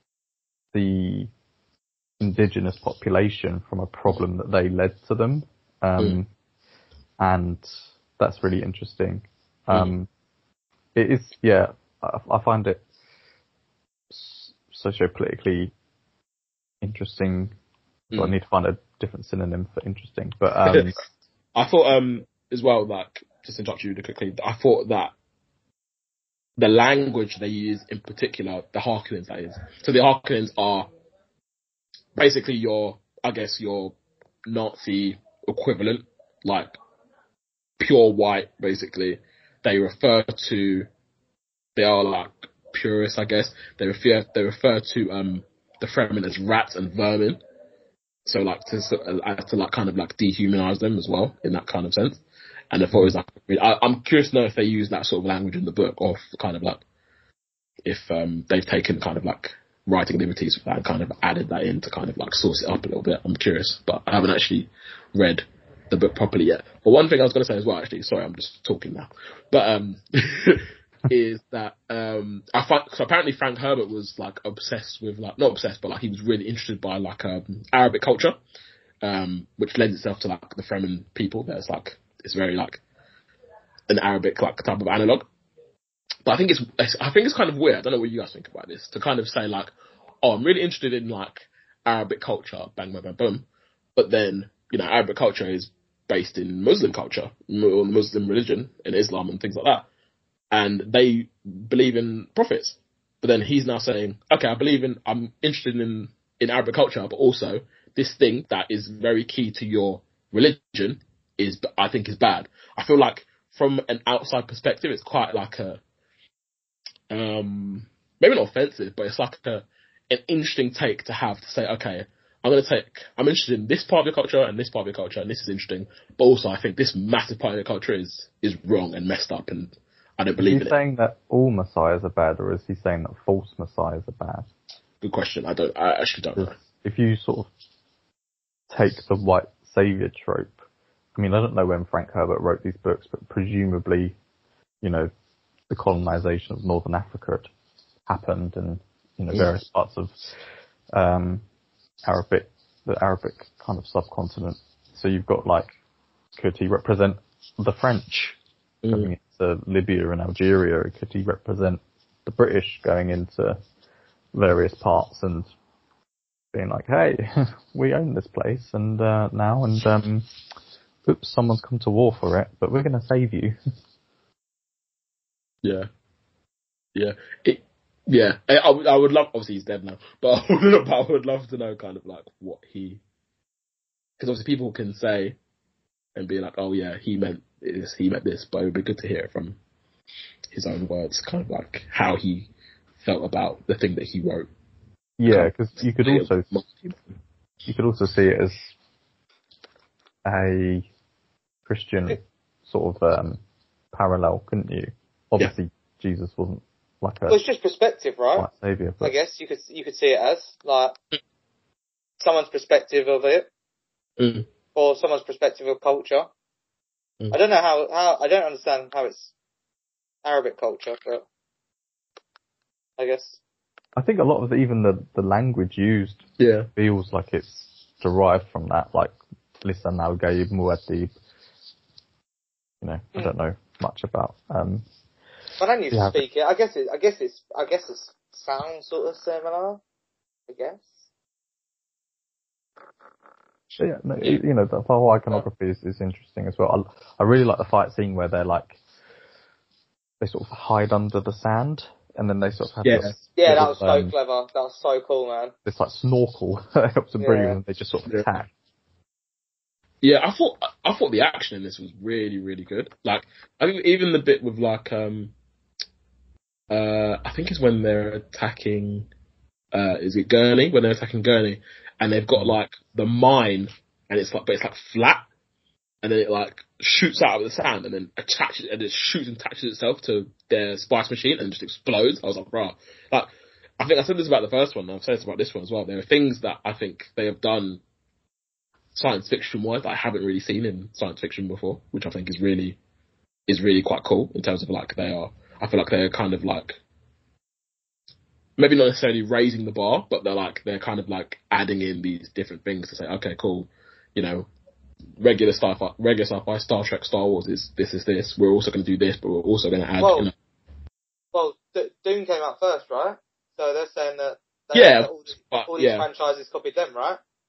the indigenous population from a problem that they led to them. Um, Mm. and that's really interesting. Um, mm. It is, yeah, I, I find it socio-politically interesting So Mm. I need to find a different synonym for interesting. But um, I thought um as well, like, just to interrupt you really quickly, I thought that the language they use in particular, the Harkonnens that is. So the Harkonnens are basically your, I guess, your Nazi equivalent, like pure white, basically. They refer to, they are like purists, I guess. They refer, they refer to um the Fremen as rats and vermin. So like to, uh, to like kind of like dehumanize them as well in that kind of sense. And I thought it was like, I, I'm curious to know if they use that sort of language in the book, or if kind of like, if um, they've taken kind of like writing liberties with that and kind of added that in to kind of like source it up a little bit. I'm curious, but I haven't actually read the book properly yet. But one thing I was going to say as well, actually, sorry, I'm just talking now, but um, is that um, I find, so apparently Frank Herbert was like obsessed with like, not obsessed, but like he was really interested by like um, Arabic culture, um, which lends itself to like the Fremen people. There's like, it's very like an Arabic like type of analog. But I think it's, I think it's kind of weird. I don't know what you guys think about this, to kind of say like, oh, I'm really interested in like Arabic culture, bang, bang, bang, boom. But then, you know, Arabic culture is based in Muslim culture, or Muslim religion, and Islam and things like that. And they believe in prophets. But then he's now saying, okay, I believe in, I'm interested in, in Arabic culture, but also this thing that is very key to your religion is, I think is bad. I feel like from an outside perspective, it's quite like a, um, maybe not offensive, but it's like a, an interesting take to have, to say, okay, I'm going to take, I'm interested in this part of your culture and this part of your culture, and this is interesting, but also I think this massive part of your culture is, is wrong and messed up, and I don't believe in it. Is he saying that all messiahs are bad, or is he saying that false messiahs are bad? Good question. I don't, I actually don't know. If you sort of take the white saviour trope, I mean, I don't know when Frank Herbert wrote these books, but presumably, you know, the colonization of Northern Africa had happened, and, you know, various yes. parts of um, Arabic, the Arabic kind of subcontinent. So you've got like, could he represent the French mm. going into Libya and Algeria? Or could he represent the British going into various parts and being like, hey, we own this place and uh, now, and um, oops, someone's come to war for it, but we're going to save you. Yeah, yeah, it, yeah. I, I would, I would love. Obviously, he's dead now, but I would, but I would love to know kind of like what he, because obviously people can say and be like, oh yeah, he meant this, he meant this, but it would be good to hear it from his own words, kind of like how he felt about the thing that he wrote. Yeah, because you could also you could also see it as a Christian sort of um, parallel, couldn't you? Obviously, yeah. Jesus wasn't like a. Well, it's just perspective, right? White savior, I guess you could you could see it as like someone's perspective of it, mm. or someone's perspective of culture. Mm. I don't know how how I don't understand how it's Arabic culture, but I guess. I think a lot of the, even the the language used yeah. feels like it's derived from that, like Lisan al-Gaib, Muad'Dib. You know, mm. I don't know much about. Um, I don't need to speak it. I guess it. I guess it's. I guess it sounds sort of similar. I guess. Yeah, no, you know, the whole iconography is, is interesting as well. I, I really like the fight scene where they're like, they sort of hide under the sand, and then they sort of have yes. this. Yeah, that was so um, clever. That was so cool, man. This like snorkel that helps them yeah. breathe, and they just sort of attack. Yeah, I thought I thought the action in this was really, really good. Like, I think even the bit with like, um, uh, I think it's when they're attacking, uh, is it Gurney? When they're attacking Gurney, and they've got like the mine, and it's like, but it's like flat, and then it like shoots out of the sand, and then attaches, and it shoots and attaches itself to their spice machine, and just explodes. I was like, bro, like, I think I said this about the first one, and I've said this about this one as well. There are things that I think they have done science fiction wise that I haven't really seen in science fiction before, which I think is really is really quite cool in terms of like they are. I feel like they're kind of like maybe not necessarily raising the bar, but they're like they're kind of like adding in these different things to say, okay, cool, you know, regular sci-fi, regular sci-fi, Star Trek, Star Wars is this is this. We're also going to do this, but we're also going to add. Well, you know, well, D- Dune came out first, right? So they're saying that they, yeah, that all, these, but, all these yeah. franchises copied them, right?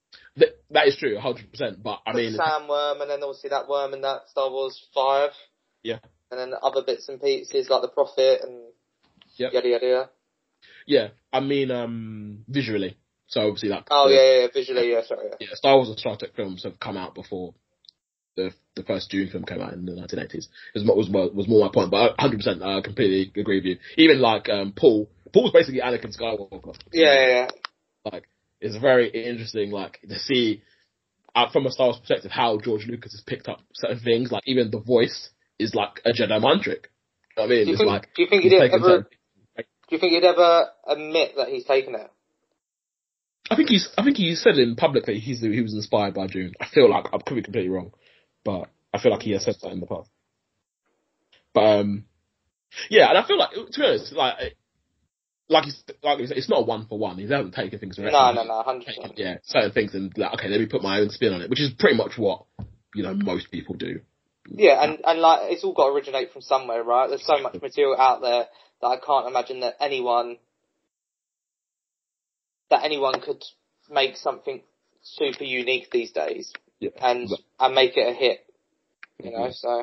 Th- that is true, one hundred percent. But I The mean, sandworm, and then obviously that worm in that Star Wars five. yeah, And then other bits and pieces like the Prophet and Yep. yada yada yada. yeah. I mean, um, visually. So obviously, like, Oh the, yeah, yeah, yeah, visually, yeah, sorry. Yeah. yeah, Star Wars and Star Trek films have come out before the the first Dune film came out in the nineteen eighties. Was more, was more, was more my point, but one hundred percent, I completely agree with you. Even like um, Paul, Paul's basically Anakin Skywalker. Yeah, yeah, yeah. Like, it's very interesting, like, to see uh, from a Star Wars perspective how George Lucas has picked up certain things. Like, even the voice is like a Jedi mind trick. You know what I mean? Do you It's think, like do you think he's he'd taken ever, certain- do you think he'd ever admit that he's taken it? I think he's. I think he said in publicly he's he was inspired by Dune. I feel like I could be completely wrong, but I feel like he has said that in the past. But um, yeah, and I feel like to be honest, like like he's, like it's not a one for one. He hasn't taken things directly. No, no, no, hundred percent. Yeah, certain things and like okay, let me put my own spin on it, which is pretty much what you know most people do. Yeah, and and like it's all got to originate from somewhere, right? There's so much material out there that I can't imagine that anyone that anyone could make something super unique these days Yeah, and but, and make it a hit. You know, yeah. so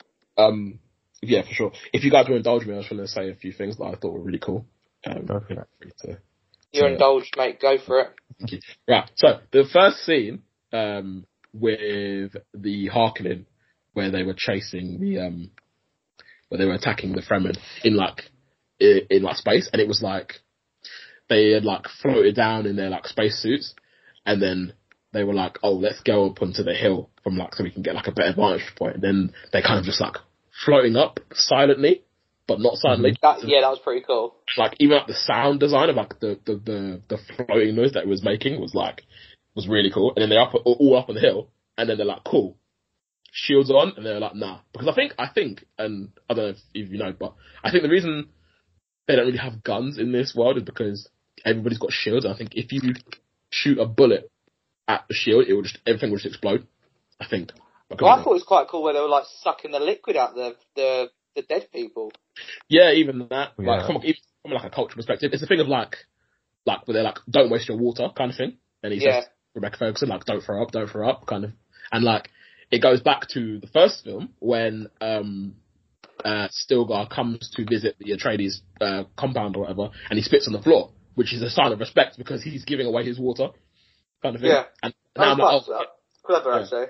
um, yeah, for sure. If you guys will indulge me, I was going to say a few things that I thought were really cool. Um, Go for it. to, you're to, indulged, mate. Go for it. Thank you. Right. So the first scene um, with the Harkonnen, where they were chasing the, um, where they were attacking the Fremen in like in, in like space, and it was like they had like floated down in their like space suits, and then they were like, "Oh, let's go up onto the hill from like so we can get like a better vantage point." And then they kind of just like floating up silently, but not silently. That, yeah, that was pretty cool. Like even like the sound design of like the the the, the floating noise that it was making was like was really cool. And then they're up all up on the hill, and then they're like, "Cool, shields on," and they're like, "Nah," because I think I think, and I don't know if, if you know, but I think the reason they don't really have guns in this world is because everybody's got shields. And I think if you shoot a bullet at the shield, it will just everything will just explode. I think. I Well, I thought it was quite cool where they were like sucking the liquid out the the the dead people. Yeah, even that. Yeah. Like from, even from like a cultural perspective, it's a thing of like, like where they're like, "Don't waste your water," kind of thing. And he Yeah. says Rebecca Ferguson like, "Don't throw up, don't throw up," kind of. And like, it goes back to the first film when um, uh, Stilgar comes to visit the Atreides uh, compound or whatever, and he spits on the floor, which is a sign of respect because he's giving away his water, kind of thing. Yeah. And That now I'm like, was oh, quite clever, yeah. actually.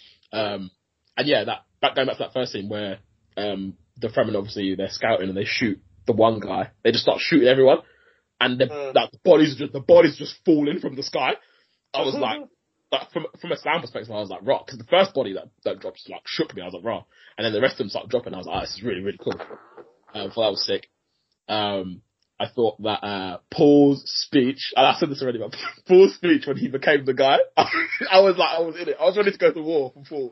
Um, and yeah, that, that going back to that first scene where um, the Fremen obviously they're scouting and they shoot the one guy. They just start shooting everyone, and the Mm. like, the bodies just the bodies just falling from the sky. I was like, like from from a sound perspective, I was like, "Raw," because the first body that that dropped like shook me. I was like, "Raw," and then the rest of them started dropping. I was like, oh, "This is really really cool." Um, so that was sick. Um, I thought that uh, Paul's speech, and I said this already, but Paul's speech when he became the guy, I was like, I was in it. I was ready to go to war for Paul.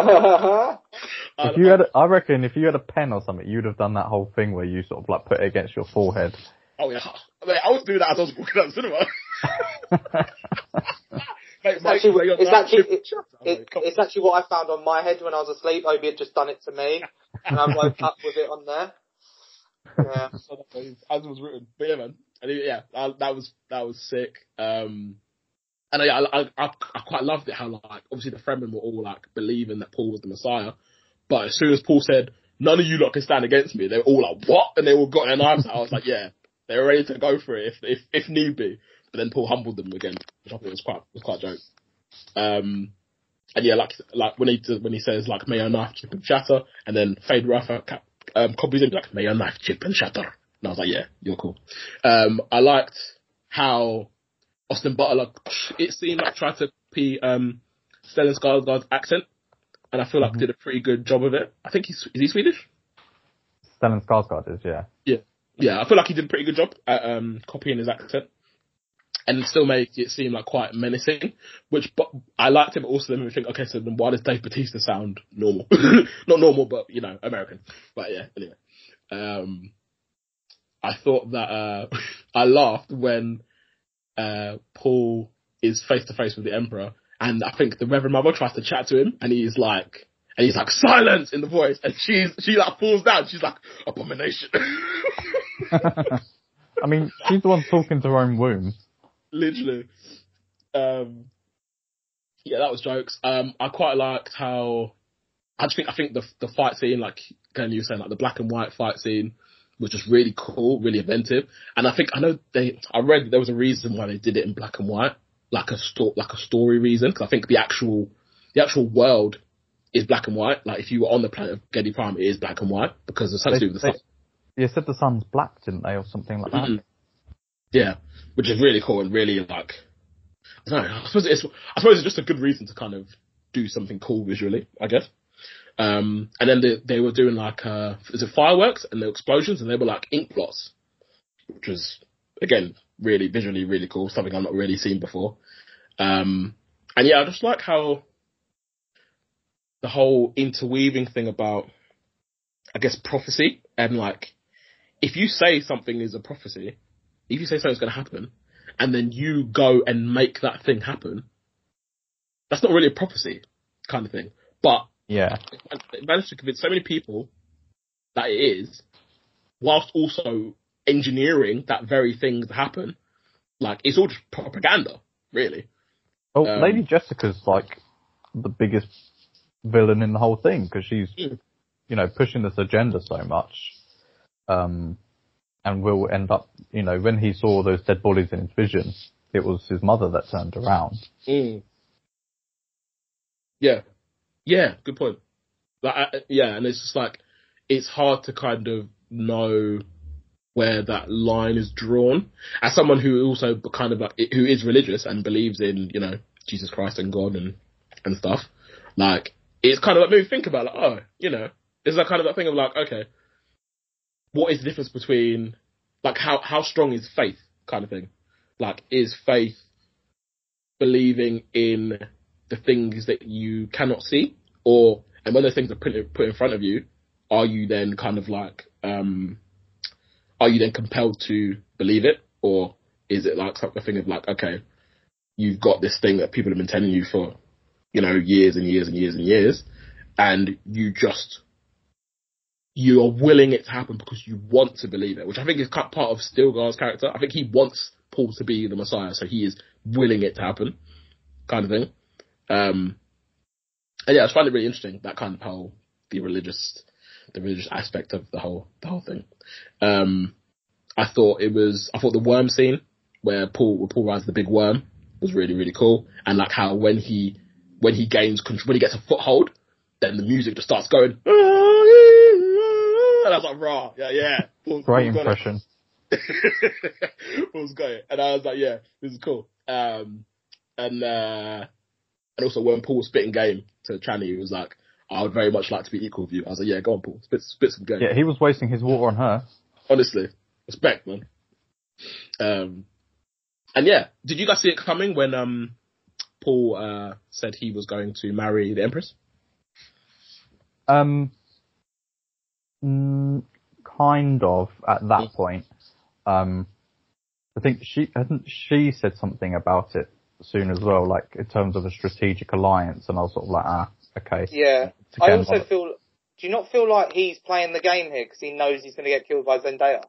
If you had, I reckon, if you had a pen or something, you'd have done that whole thing where you sort of like put it against your forehead. Oh yeah, I, mean, I was doing that as I was walking out of the cinema. Mate, It's Mike, actually, like, it's, like, actually it, I was it, like, come it's actually what I found on my head when I was asleep. Obi had just done it to me, and I woke up with it on there. Yeah. on. So that was- as it was written, but yeah, man, and it- yeah, I, that was that was sick. Um, and I, I I I quite loved it how like obviously the Fremen were all like believing that Paul was the Messiah, but as soon as Paul said, "None of you lot can stand against me," they were all like, "What?" And they all got their knives out. I was like, "Yeah, they were ready to go for it if if if need be." But then Paul humbled them again, which I thought was quite was quite a joke. Um, and yeah, like like when he does, when he says like, "May your knife chip and shatter," and then Fade Rafa um, copies him like, "May your knife chip and shatter." And I was like, "Yeah, you're cool." Um, I liked how Austin Butler, it seemed like tried to copy um, Stellan Skarsgård's accent, and I feel like Mm-hmm. did a pretty good job of it. I think he's is he Swedish? Stellan Skarsgård is, yeah. Yeah, yeah. I feel like he did a pretty good job at um, copying his accent. And still make it seem like quite menacing, which but I liked him. Also, then we think, okay, so then why does Dave Bautista sound normal? Not normal, but you know, American. But yeah, anyway, um, I thought that uh, I laughed when uh, Paul is face to face with the Emperor, and I think the Reverend Mother tries to chat to him, and he's like, and he's like, "Silence!" in the voice, and she's she like falls down. She's like, "Abomination." I mean, she's the one talking to her own womb. Literally. Um, Yeah, that was jokes. Um, I quite liked how I just think I think the the fight scene, like Ken, you were saying, like the black and white fight scene was just really cool, really inventive. And I think I know they. I read that there was a reason why they did it in black and white, like a sto- like a story reason. Because I think the actual the actual world is black and white. Like if you were on the planet of Geddy Prime, it is black and white because it's something to do with the sun. You said the sun's black, didn't they, or something like that? Mm-hmm. Yeah, which is really cool and really like. I don't know. I suppose it's. I suppose it's just a good reason to kind of do something cool visually, I guess. Um, and then they, they were doing like, uh, is it fireworks and the explosions, and they were like ink blots, which was again really visually really cool, something I've not really seen before. Um, and yeah, I just like how the whole interweaving thing about, I guess, prophecy and like, if you say something is a prophecy, if you say something's going to happen, and then you go and make that thing happen, that's not really a prophecy kind of thing. But yeah, it managed to convince so many people that it is, whilst also engineering that very thing to happen. Like, it's all just propaganda, really. Oh, um, Lady Jessica's like the biggest villain in the whole thing because she's, mm. you know, pushing this agenda so much. Um, and will end up, you know, when he saw those dead bodies in his vision, it was his mother that turned around. Mm. Yeah. Yeah, good point. Like, I, yeah, and it's just like, it's hard to kind of know where that line is drawn. As someone who also kind of like, who is religious and believes in, you know, Jesus Christ and God and, and stuff, like, it's kind of like, maybe think about like, oh, you know, it's that kind of that thing of like, okay, what is the difference between, like, how, how strong is faith kind of thing? Like, is faith believing in the things that you cannot see? Or, and when those things are put, put in front of you, are you then kind of like, um, are you then compelled to believe it? Or is it like a thing of like, okay, you've got this thing that people have been telling you for, you know, years and years and years and years, and you just, you are willing it to happen because you want to believe it, which I think is part of Stilgar's character. I think he wants Paul to be the Messiah, so he is willing it to happen, kind of thing. Um, and yeah, I just find it really interesting, that kind of whole, the religious, the religious aspect of the whole, the whole thing. Um, I thought it was, I thought the worm scene where Paul, where Paul rides the big worm was really, really cool. And like how when he, when he gains control, when he gets a foothold, then the music just starts going, and I was like, raw, yeah, yeah. Paul's, Great Paul's impression. Paul's got it. And I was like, yeah, this is cool. Um, and, uh, and also when Paul was spitting game to Channy, he was like, I would very much like to be equal with you. I was like, yeah, go on, Paul, spit, spit some game. Yeah, he was wasting his water on her. Honestly, respect, man. Um, and yeah, did you guys see it coming when, um, Paul, uh, said he was going to marry the Empress? Um, mm, kind of at that mm. point. Um, I think she, hasn't she said something about it soon as well, like in terms of a strategic alliance, and I was sort of like, ah, okay. Yeah. I also feel, do you not feel like he's playing the game here because he knows he's going to get killed by Zendaya?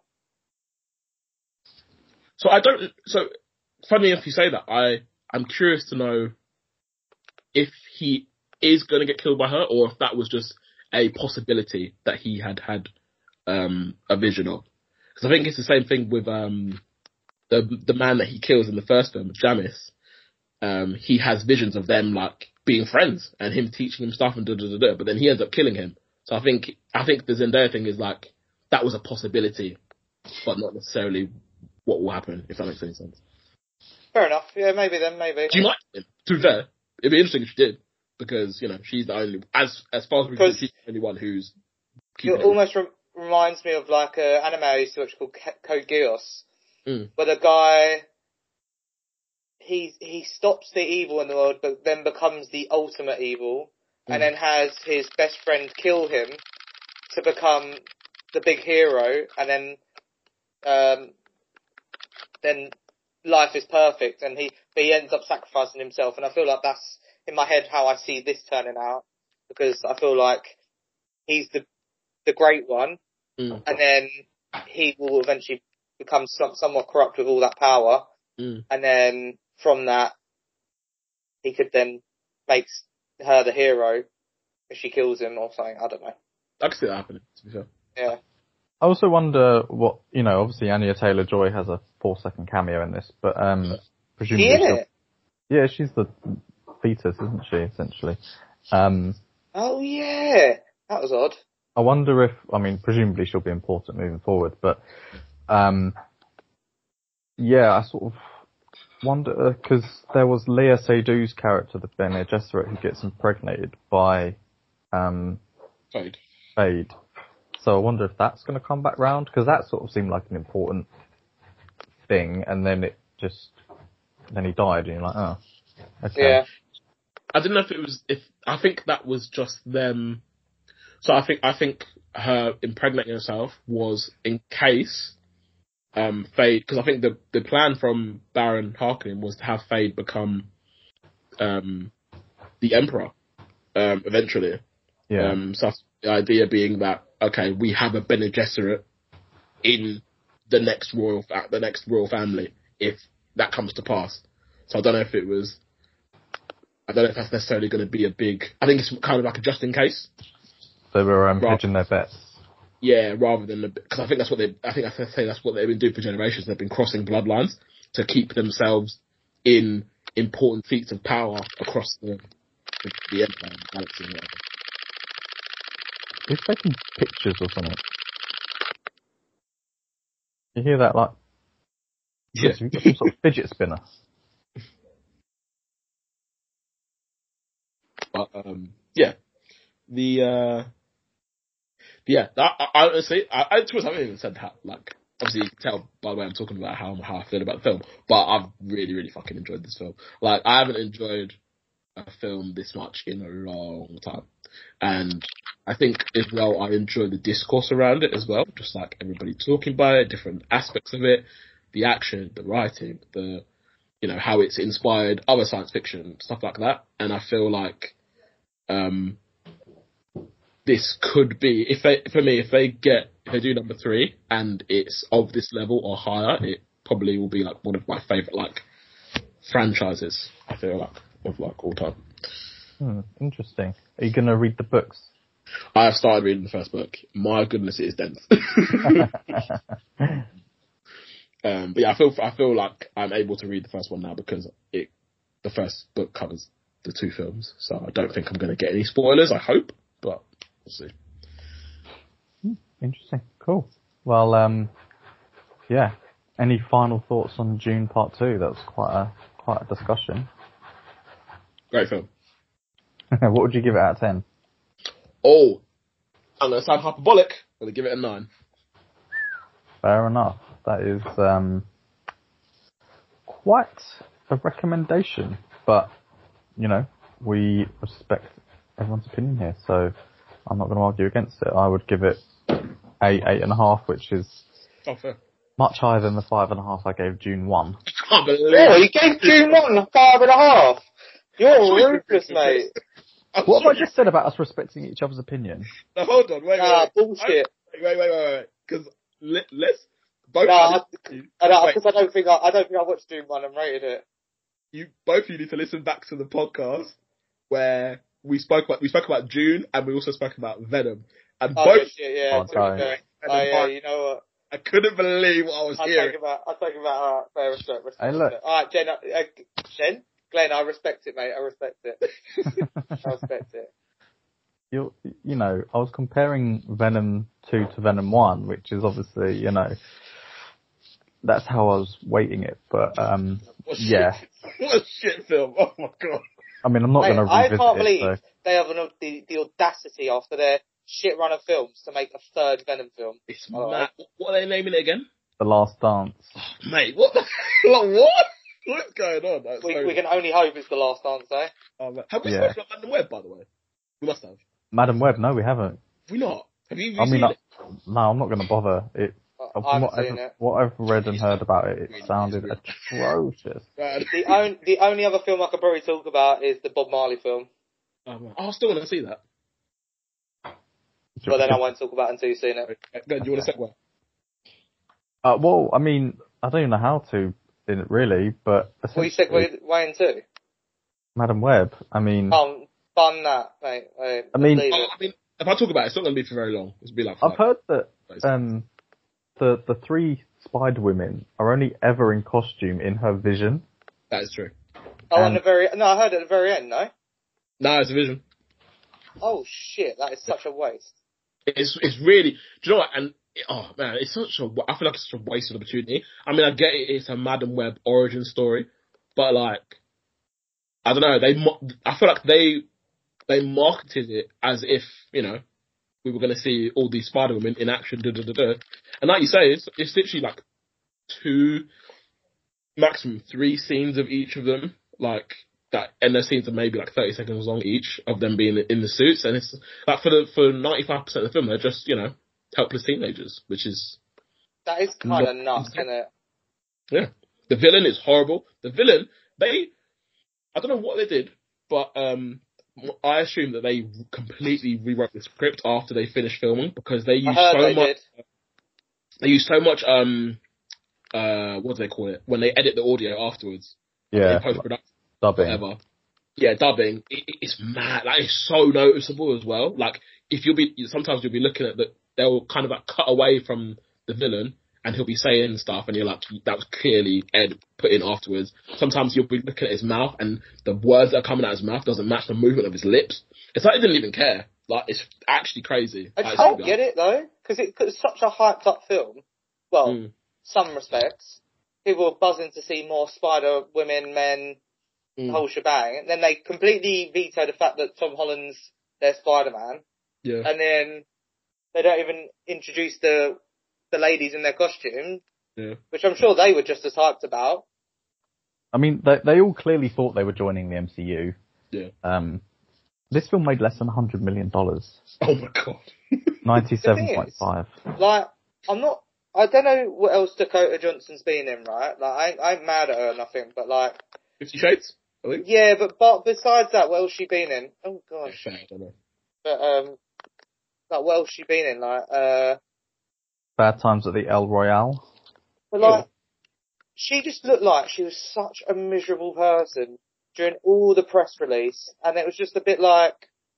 So I don't, so funny enough you say that, I, I'm curious to know if he is going to get killed by her or if that was just a possibility that he had had, um, a vision of. Because I think it's the same thing with, um, the, the man that he kills in the first film, Jamis. Um, he has visions of them like being friends and him teaching him stuff and da da da da, but then he ends up killing him. So I think, I think the Zendaya thing is like, that was a possibility, but not necessarily what will happen, if that makes any sense. Fair enough. Yeah, maybe then, maybe. Do you like him? To be fair, it'd be interesting if she did, because, you know, she's the only, as as far as we can, she's the only one who's... It almost re- reminds me of like an anime I used to watch called Code Geass, mm. where the guy, he, he stops the evil in the world, but then becomes the ultimate evil, mm. and then has his best friend kill him to become the big hero, and then, um, then life is perfect, and he, but he ends up sacrificing himself, and I feel like that's, in my head, how I see this turning out, because I feel like he's the, the great one, mm. and then he will eventually become some, somewhat corrupt with all that power, mm. and then from that, he could then makes her the hero if she kills him or something. I don't know. I can see that happening, to be fair. Yeah. I also wonder what, you know, obviously Anya Taylor-Joy has a four second cameo in this, but um, presumably She in she'll- it? yeah, she's the fetus, isn't she, essentially? Um, Oh yeah, that was odd. I wonder if, I mean, presumably she'll be important moving forward, but um, yeah, I sort of wonder, because there was Leah Seydoux' character, the Bene Gesserit, who gets impregnated by um, Fade. Fade. So I wonder if that's going to come back round, because that sort of seemed like an important thing, and then it just, then he died, and you're like, oh, okay. Yeah. I didn't know if it was, if, I think that was just them. So I think, I think her impregnating herself was in case, um, Fade, because I think the, the plan from Baron Harkonnen was to have Fade become, um, the Emperor, um, eventually. Yeah. Um, so the idea being that, okay, we have a Bene Gesserit in the next royal, fa- the next royal family, if that comes to pass. So I don't know if it was, I don't know if that's necessarily going to be a big, I think it's kind of like a just in case. They were um, Right. hedging their bets. Yeah, rather than, because I think that's what they, I think I say that's what they've been doing for generations. They've been crossing bloodlines to keep themselves in important seats of power across the, the, the empire, the galaxy, whatever. He's taking pictures or something. You hear that, like, Yeah. Chris, have you got some sort of fidget spinner? But, um, yeah. The, uh, yeah, I, I, I honestly, I, I, to be honest, I haven't even said how, like, obviously you can tell by the way I'm talking about how, how I feel about the film, but I've really, really fucking enjoyed this film. Like, I haven't enjoyed a film this much in a long time. And I think as well, I enjoy the discourse around it as well, just like everybody talking about it, different aspects of it, the action, the writing, the, you know, how it's inspired other science fiction, stuff like that. And I feel like, um, this could be, if they, for me, if they get, if they do number three and it's of this level or higher, it probably will be like one of my favourite like franchises, I feel like, of like all time. Hmm, interesting. Are you going to read the books? I have started reading the first book. My goodness, it is dense. um, but yeah, I feel, I feel like I'm able to read the first one now because it, the first book covers the two films. So I don't think I'm going to get any spoilers, I hope, but we'll see. Interesting. Cool. Well, um, yeah. Any final thoughts on Dune Part Two? That was quite a quite a discussion. Great film. What would you give it out of ten? Oh, I'm going to sound hyperbolic. I'm going to give it a nine. Fair enough. That is um, quite a recommendation, but you know, we respect everyone's opinion here, so I'm not going to argue against it. I would give it a eight and a half, which is Oh, fair. much higher than the five and a half I gave Dune One. I can't believe Oh, you gave June one a five and a half. You're ruthless, mate. I'm What have sorry. I just said about us respecting each other's opinion? No, hold on, wait, Nah, wait, wait. bullshit. Wait, wait, wait, wait, wait. Because let, let's both. No, I, you, I, don't, wait, because I don't think I, I don't think I watched June one and rated it. you both you need to listen back to the podcast where we spoke about we spoke about June and we also spoke about Venom and Oh both. yeah, shit, yeah. Oh, to be don't. fair. And Oh then yeah, Mark- you know what? I couldn't believe what I was I'll hearing. take about. I'll take about. Alright, fair respect. respect Hey, look. respect. All right, Jen. Uh, uh, Jen, Glenn, I respect it, mate. I respect it. I respect it. You you know, I was comparing Venom two to Venom one, which is obviously, you know, that's how I was weighting it. But um, What a yeah, shit, what a shit film! Oh my god! I mean, I'm not Mate, going to I revisit can't it. believe So. they have an, the the audacity after their shit run of films to make a third Venom film. It's Oh, mad. What are they naming it again? The Last Dance. Mate, what the like, what? What's going on? That's We, so we can only hope it's the last answer. oh, man. Have we Yeah. spoken about Madam Web, by the way? We must have. Madam Web, no, we haven't. Have we not? Have you, have you I mean, seen I, it? no, I'm not going to bother. It, I, from I haven't what seen I've, it. what I've read and heard about it, it Really, sounded really. atrocious. Man. The only the only other film I could probably talk about is the Bob Marley film, Oh, man. Oh, I still want to see that. but then I won't talk about it until you've seen it. Go, do you want to segue? Uh, well, I mean, I don't even know how to in it really, but What you essentially- segued way into? Madam Web. I mean, Can't fun that, mate. mate. I mean- Leave Oh, it. I mean, if I talk about it, it's not going to be for very long. It'll be like. I've five. heard that Basically. um, the the three Spider Women are only ever in costume in her vision. That is true. Oh, and- on the very no, I heard at the very end. No. No, it's a vision. Oh shit, that is such a waste. It's it's really. Do you know what? And oh man, it's such a. I feel like it's such a wasted opportunity. I mean, I get it. It's a Madam Web origin story, but like, I don't know. They. mo- I feel like they. They marketed it as if you know we were going to see all these Spider Women in action. Da, da, da, da. And like you say, it's it's literally like two, maximum three scenes of each of them. Like that, and their scenes are maybe like thirty seconds long each of them being in the suits, and it's like for the for ninety five percent of the film, they're just you know helpless teenagers, which is That is kind of Not- nuts, isn't it? yeah. The villain is horrible. The villain, they, I don't know what they did, but um, I assume that they completely rewrote the script after they finished filming because they I used heard so they much. did. They use so much um uh what do they call it when they edit the audio afterwards Yeah, in post production dubbing. whatever. Yeah, dubbing. It, it- it's mad. Like it's so noticeable as well. Like if you'll be sometimes you'll be looking at the they'll kind of like cut away from the villain and he'll be saying stuff and you're like that was clearly Ed put in afterwards. Sometimes you'll be looking at his mouth and the words that are coming out of his mouth doesn't match the movement of his lips. It's like he didn't even care. Like it's actually crazy. I Like, just don't it's- get it though, because it, 'cause it's such a hyped up film. Well, Mm. some respects, people are buzzing to see more Spider Women, men, Mm. the whole shebang. And then they completely veto the fact that Tom Holland's their Spider-Man, Yeah. and then they don't even introduce the the ladies in their costume, Yeah. which I'm sure they were just as hyped about. I mean, they they all clearly thought they were joining the M C U. Yeah. Um, this film made less than a hundred million dollars, Oh my god. ninety-seven point five. Like, I'm not. I don't know what else Dakota Johnson's been in, right? Like, I, ain't- I ain't mad at her or nothing, but like, Fifty Shades, I think. yeah, but but besides that, what else she been in? Oh gosh, I don't know. but um, like what else she been in? Like, uh, Bad Times at the El Royale. but like, she just looked like she was such a miserable person during all the press release, and it was just a bit like,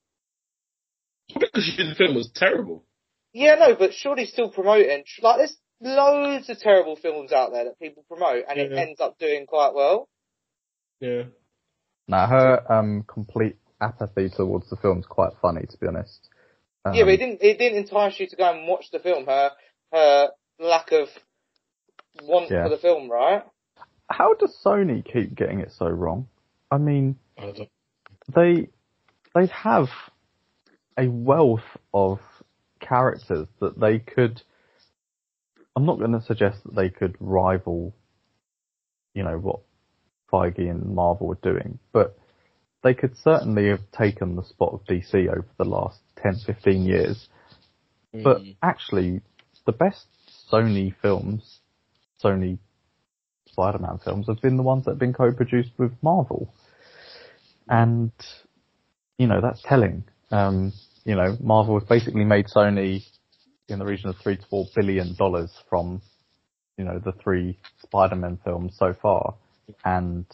Because the film was terrible. yeah, no, but surely still promoting. Like, there's loads of terrible films out there that people promote, and it Yeah. ends up doing quite well. Yeah. Now, her um, complete apathy towards the film's quite funny, to be honest. Um, Yeah, but it didn't. It didn't entice you to go and watch the film. Her her lack of want Yeah. for the film, right? How does Sony keep getting it so wrong? I mean, I don't, they they have a wealth of characters that they could. I'm not going to suggest that they could rival, you know, what Feige and Marvel were doing, but they could certainly have taken the spot of D C over the last ten, fifteen years. But Mm. actually, the best Sony films, Sony Spider-Man films, have been the ones that have been co-produced with Marvel. And, you know, that's telling. Um, you know, Marvel has basically made Sony in the region of three to four billion dollars from, you know, the three Spider-Man films so far. And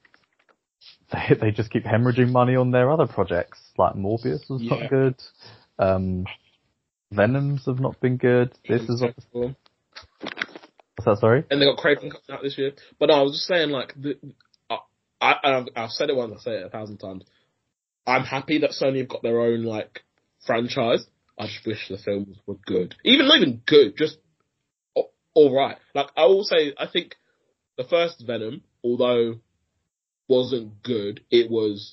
they, they just keep hemorrhaging money on their other projects. Like Morbius was Yeah. not good. Um, Venoms have not been good. This is, what's that, sorry? And they got Craven coming out this year. But no, I was just saying, like, the, I, I, I've, I've said it once, I'll say it a thousand times. I'm happy that Sony have got their own, like, franchise. I just wish the films were good. Even not even good, just a- alright. Like, I will say, I think the first Venom, although wasn't good, it was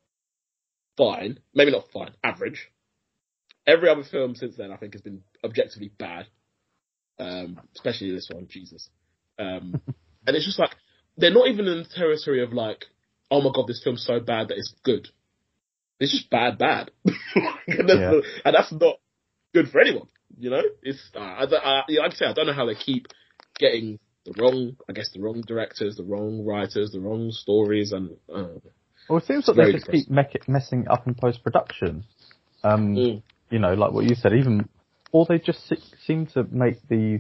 fine. Maybe not fine, average. Every other film since then, I think, has been objectively bad. Um, especially this one, Jesus. Um, and it's just like, they're not even in the territory of like, oh my god, this film's so bad that it's good. It's just bad, bad. and, that's Yeah. not, and that's not good for anyone, you know? It's, uh, I, I, like I say, I don't know how they keep getting the wrong, I guess the wrong directors, the wrong writers, the wrong stories, and, uh, Well, it seems It's that they very just keep mec- messing up in post-production. Um, Mm. You know, like what you said, even, or they just se- seem to make these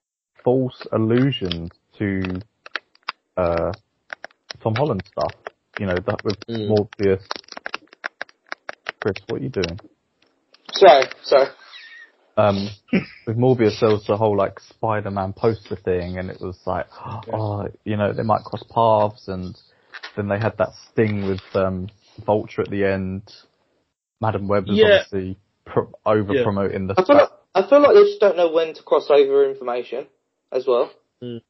false allusions to uh, Tom Holland stuff. you know, that with Mm. Morbius. Chris, what are you doing? Sorry, sorry. Um, with Morbius, there was the whole like Spider-Man poster thing, and it was like, oh, you know, they might cross paths, and then they had that sting with um, Vulture at the end. Madam Web was Yeah. obviously pro- over Yeah. promoting the. I feel like I feel like they just don't know when to cross over information as well. Mm.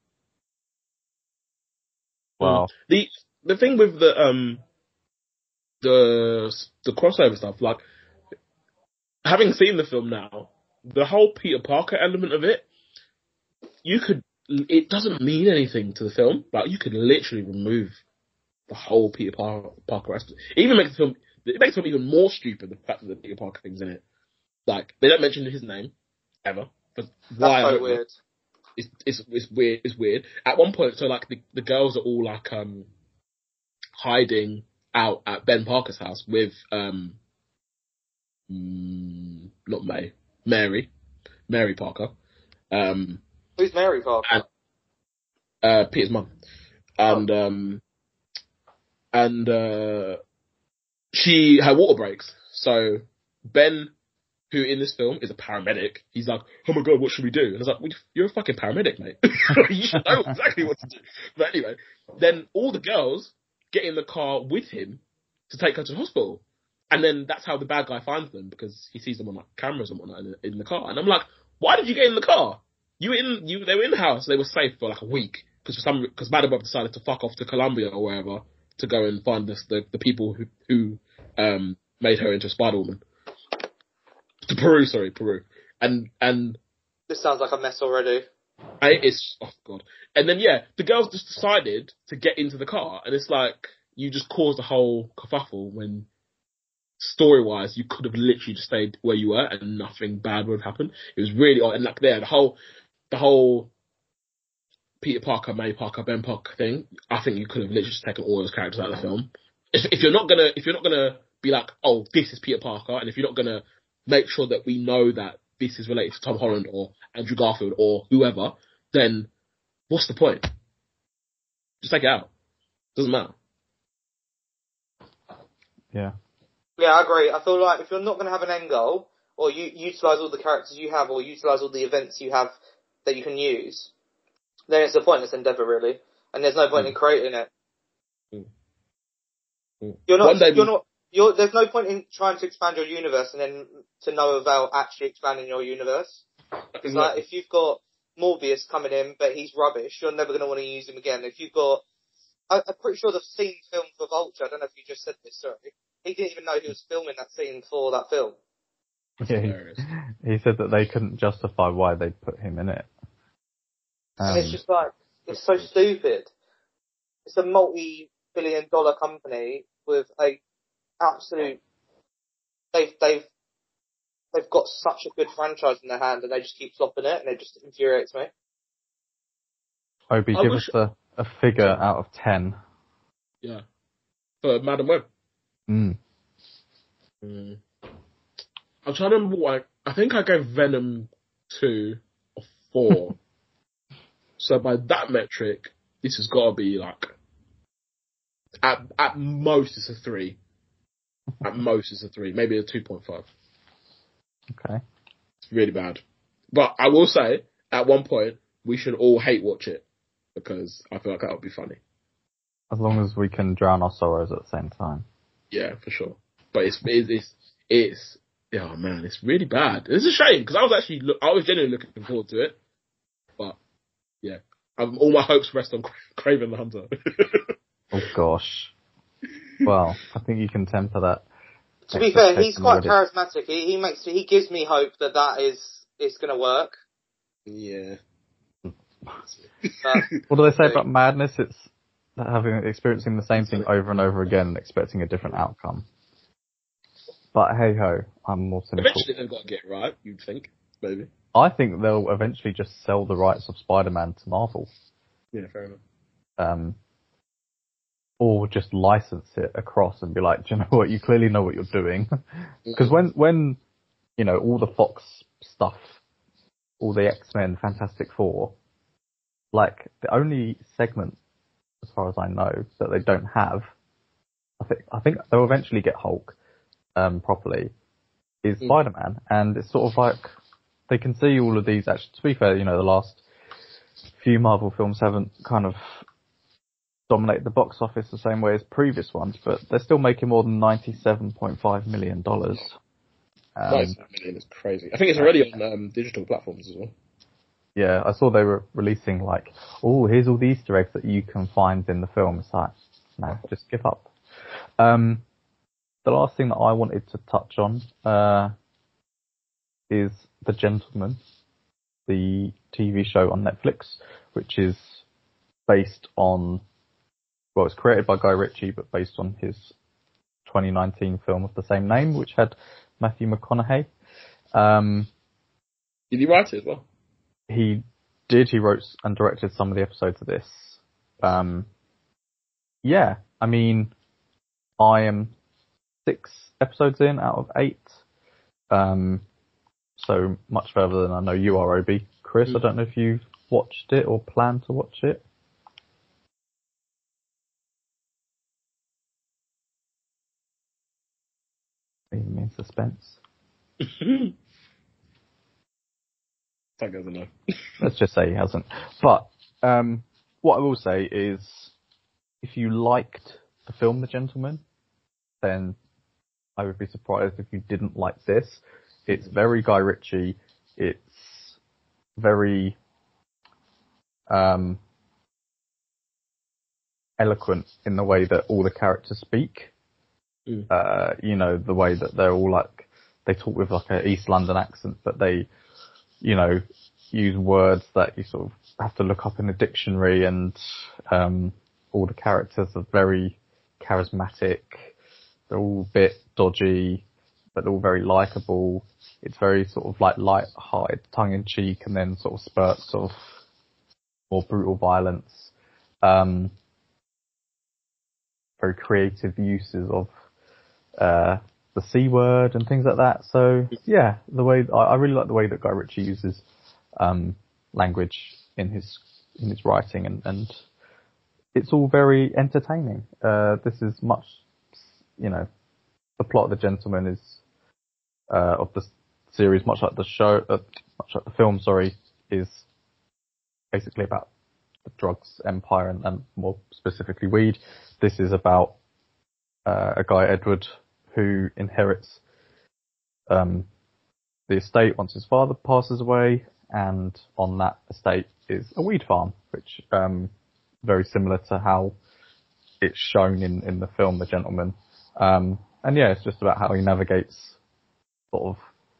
Wow. The the thing with the um the the crossover stuff, like having seen the film now, the whole Peter Parker element of it, you could it doesn't mean anything to the film. Like you could literally remove the whole Peter Par- Parker aspect. It even makes the film it makes the film even more stupid, the fact that the Peter Parker thing's in it. Like they don't mention his name ever. But why? That's I so don't know. weird. It's, it's it's weird. It's weird. At one point, so like the, the girls are all like um hiding out at Ben Parker's house with um mm, not May Mary Mary Parker um Who's Mary Parker? and uh Peter's mum and oh. um and uh she her water breaks, so Ben, who in this film is a paramedic, he's like, oh my god, what should we do? And I was like, well, you're a fucking paramedic, mate. You should know exactly what to do. But anyway, then all the girls get in the car with him to take her to the hospital. And then that's how the bad guy finds them, because he sees them on like cameras and whatnot in the, in the car. And I'm like, why did you get in the car? You were in, you, they were in the house, they were safe for like a week. Because for some, because Madam Web decided to fuck off to Colombia or wherever to go and find this, the, the people who, who, um, made her into a Spider-Woman. To Peru, sorry, Peru. And, and. This sounds like a mess already. I, it's, oh god. And then, yeah, the girls just decided to get into the car, and it's like, you just caused a whole kerfuffle when, story-wise, you could have literally just stayed where you were and nothing bad would have happened. It was really odd. And like there, the whole, the whole Peter Parker, May Parker, Ben Parker thing, I think you could have literally just taken all those characters out of the film. If, if you're not gonna, if you're not gonna be like, oh, this is Peter Parker, and if you're not gonna make sure that we know that this is related to Tom Holland or Andrew Garfield or whoever, then what's the point? Just take it out. Doesn't matter. Yeah. Yeah, I agree. I feel like if you're not going to have an end goal, or you utilise all the characters you have, or utilise all the events you have that you can use, then it's a pointless endeavour, really. And there's no point mm. in creating it. Mm. Mm. You're not, you're we... not, you're, there's no point in trying to expand your universe and then to no avail actually expanding your universe. Because like, if you've got Morbius coming in, but he's rubbish, you're never going to want to use him again. If you've got, I, I'm pretty sure the scene filmed for Vulture, I don't know if you just said this, sorry. He didn't even know he was filming that scene for that film. Yeah, he, he said that they couldn't justify why they put him in it. Um, and it's just like, it's so stupid. It's a multi-billion dollar company with a absolute, they've, they've, they've got such a good franchise in their hand and they just keep flopping it and it just infuriates me. Obi, give wish... us a, a figure out of ten. Yeah. For Madam Web. Mm. Mm. I'm trying to remember what I, I think I gave Venom two or four. So by that metric, this has got to be like, at at most it's a three. At most it's a three, maybe a two point five. Okay. It's really bad. But I will say, at one point, we should all hate watch it, because I feel like that would be funny. As long as we can drown our sorrows at the same time. Yeah, for sure. But it's, it's, it's, it's oh man, it's really bad. It's a shame, because I was actually, look, I was genuinely looking forward to it. But, yeah. Um, all my hopes rest on Kraven the Hunter. Oh gosh. Well, I think you can temper that. To be fair, he's quite charismatic. He, he makes, he gives me hope that that is, is gonna work. Yeah. But, what do they say about madness? It's having, experiencing the same thing over and over again and expecting a different outcome. But hey ho, I'm more cynical. Eventually they've got to get it right, you'd think, maybe. I think they'll eventually just sell the rights of Spider-Man to Marvel. Yeah, fair enough. Um, or just license it across and be like, do you know what, you clearly know what you're doing. Because when, when, you know, all the Fox stuff, all the X-Men, Fantastic Four, like, the only segment, as far as I know, that they don't have I think I think they'll eventually get Hulk um, properly, is mm. Spider-Man, and it's sort of like they can see all of these. Actually, to be fair, you know, the last few Marvel films haven't kind of dominated the box office the same way as previous ones, but they're still making more than ninety-seven point five million dollars. Um, ninety-seven million is crazy. I think it's already on um, digital platforms as well. Yeah, I saw they were releasing like, oh, here's all the Easter eggs that you can find in the film. It's like, no, just give up. Um, the last thing that I wanted to touch on uh, is The Gentleman, the T V show on Netflix, which is based on, well, it's created by Guy Ritchie, but based on his twenty nineteen film of the same name, which had Matthew McConaughey. Um, Did he write it as well? He did. He wrote and directed some of the episodes of this. Um, yeah, I mean, I am six episodes in out of eight. Um, so much further than I know you are, Obi. Chris, mm. I don't know if you've watched it or plan to watch it. Leaving me in suspense. That doesn't know. Let's just say he hasn't. But um, what I will say is, if you liked the film The Gentleman, then I would be surprised if you didn't like this. It's very Guy Ritchie. It's very um, eloquent in the way that all the characters speak. Mm. Uh, you know, the way that they're all like, they talk with like an East London accent, but they, you know, use words that you sort of have to look up in a dictionary, and um, all the characters are very charismatic. They're all a bit dodgy, but they're all very likeable. It's very sort of like light-hearted, tongue-in-cheek, and then sort of spurts of more brutal violence. Um, very creative uses of uh, the C word and things like that. So yeah, the way I, I really like the way that Guy Ritchie uses um, language in his in his writing, and, and it's all very entertaining. Uh, this is much, you know, the plot of The Gentleman is uh, of the series, much like the show, uh, much like the film, sorry, is basically about the drugs empire and, and more specifically weed. This is about uh, a guy, Edward, who inherits um, the estate once his father passes away, and on that estate is a weed farm, which um, very similar to how it's shown in, in the film The Gentleman. Um, and yeah, it's just about how he navigates sort of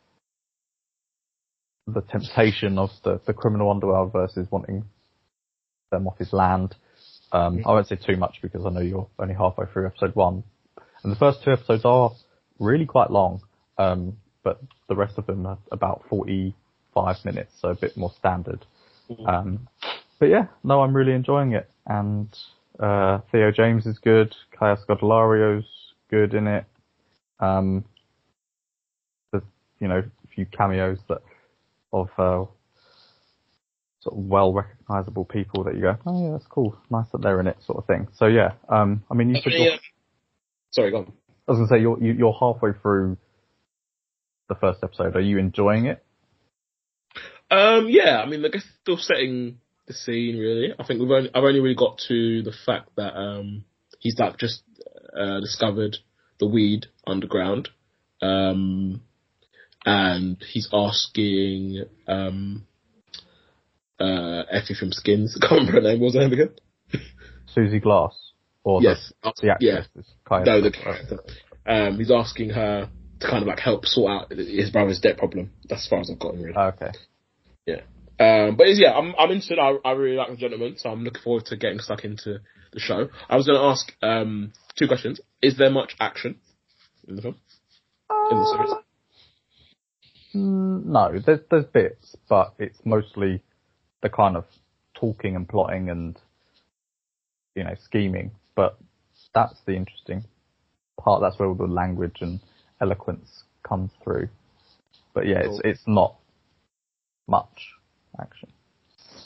the temptation of the, the criminal underworld versus wanting them off his land. Um, I won't say too much because I know you're only halfway through episode one. And the first two episodes are really quite long, um, but the rest of them are about forty-five minutes, so a bit more standard. Um, but yeah, no, I'm really enjoying it. And uh, Theo James is good. Kaya Scodolario's good in it. Um, there's, you know, a few cameos that of uh, sort of well recognisable people that you go, oh yeah, that's cool, nice that they're in it, sort of thing. So yeah, um, I mean, you said you're, sorry, go on. I was gonna say you're you, you're halfway through the first episode. Are you enjoying it? Um, yeah, I mean, I guess still setting the scene really. I think we've only I've only really got to the fact that um he's like just uh, discovered the weed underground, um, and he's asking um. Uh, Effie from Skins. I can't remember her name. What was her name again? Susie Glass. Or yes. the, the actress. Yeah. Kind no, of the character. Um, he's asking her to kind of like help sort out his brother's debt problem. That's as far as I've gotten really. Okay. Yeah. Um, but yeah, I'm I'm into it. I, I really like The Gentleman, so I'm looking forward to getting stuck into the show. I was going to ask um, two questions. Is there much action in the film? In the series? Mm, no, there's there's bits, but it's mostly the kind of talking and plotting and, you know, scheming. But that's the interesting part. That's where all the language and eloquence comes through. But yeah, cool. it's it's not much action.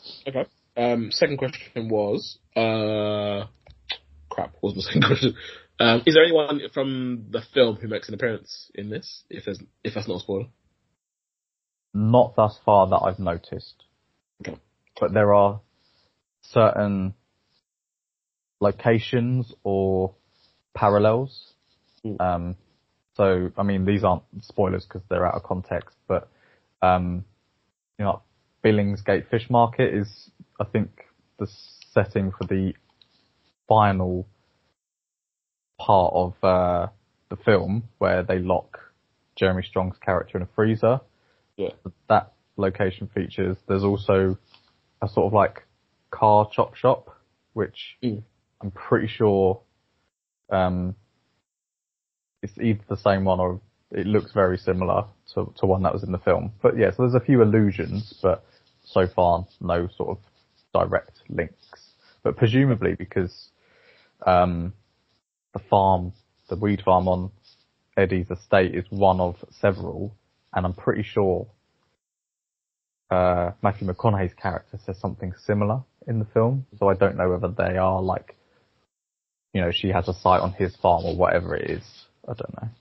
Okay. Um, second question was, uh, crap, what was my second question? Um, is there anyone from the film who makes an appearance in this? If there's, if that's not a spoiler. Not thus far that I've noticed. Okay. But there are certain locations or parallels. Mm. Um, so, I mean, these aren't spoilers because they're out of context, but, um, you know, Billingsgate Fish Market is, I think, the setting for the final part of uh, the film where they lock Jeremy Strong's character in a freezer. Yeah. That location features. There's also a sort of like car chop shop, which mm. I'm pretty sure um, it's either the same one or it looks very similar to, to one that was in the film. But yeah, so there's a few allusions, but so far no sort of direct links. But presumably because um, the farm, the weed farm on Eddie's estate is one of several, and I'm pretty sure uh, Matthew McConaughey's character says something similar in the film, so I don't know whether they are like, you know, she has a site on his farm or whatever it is. I don't know.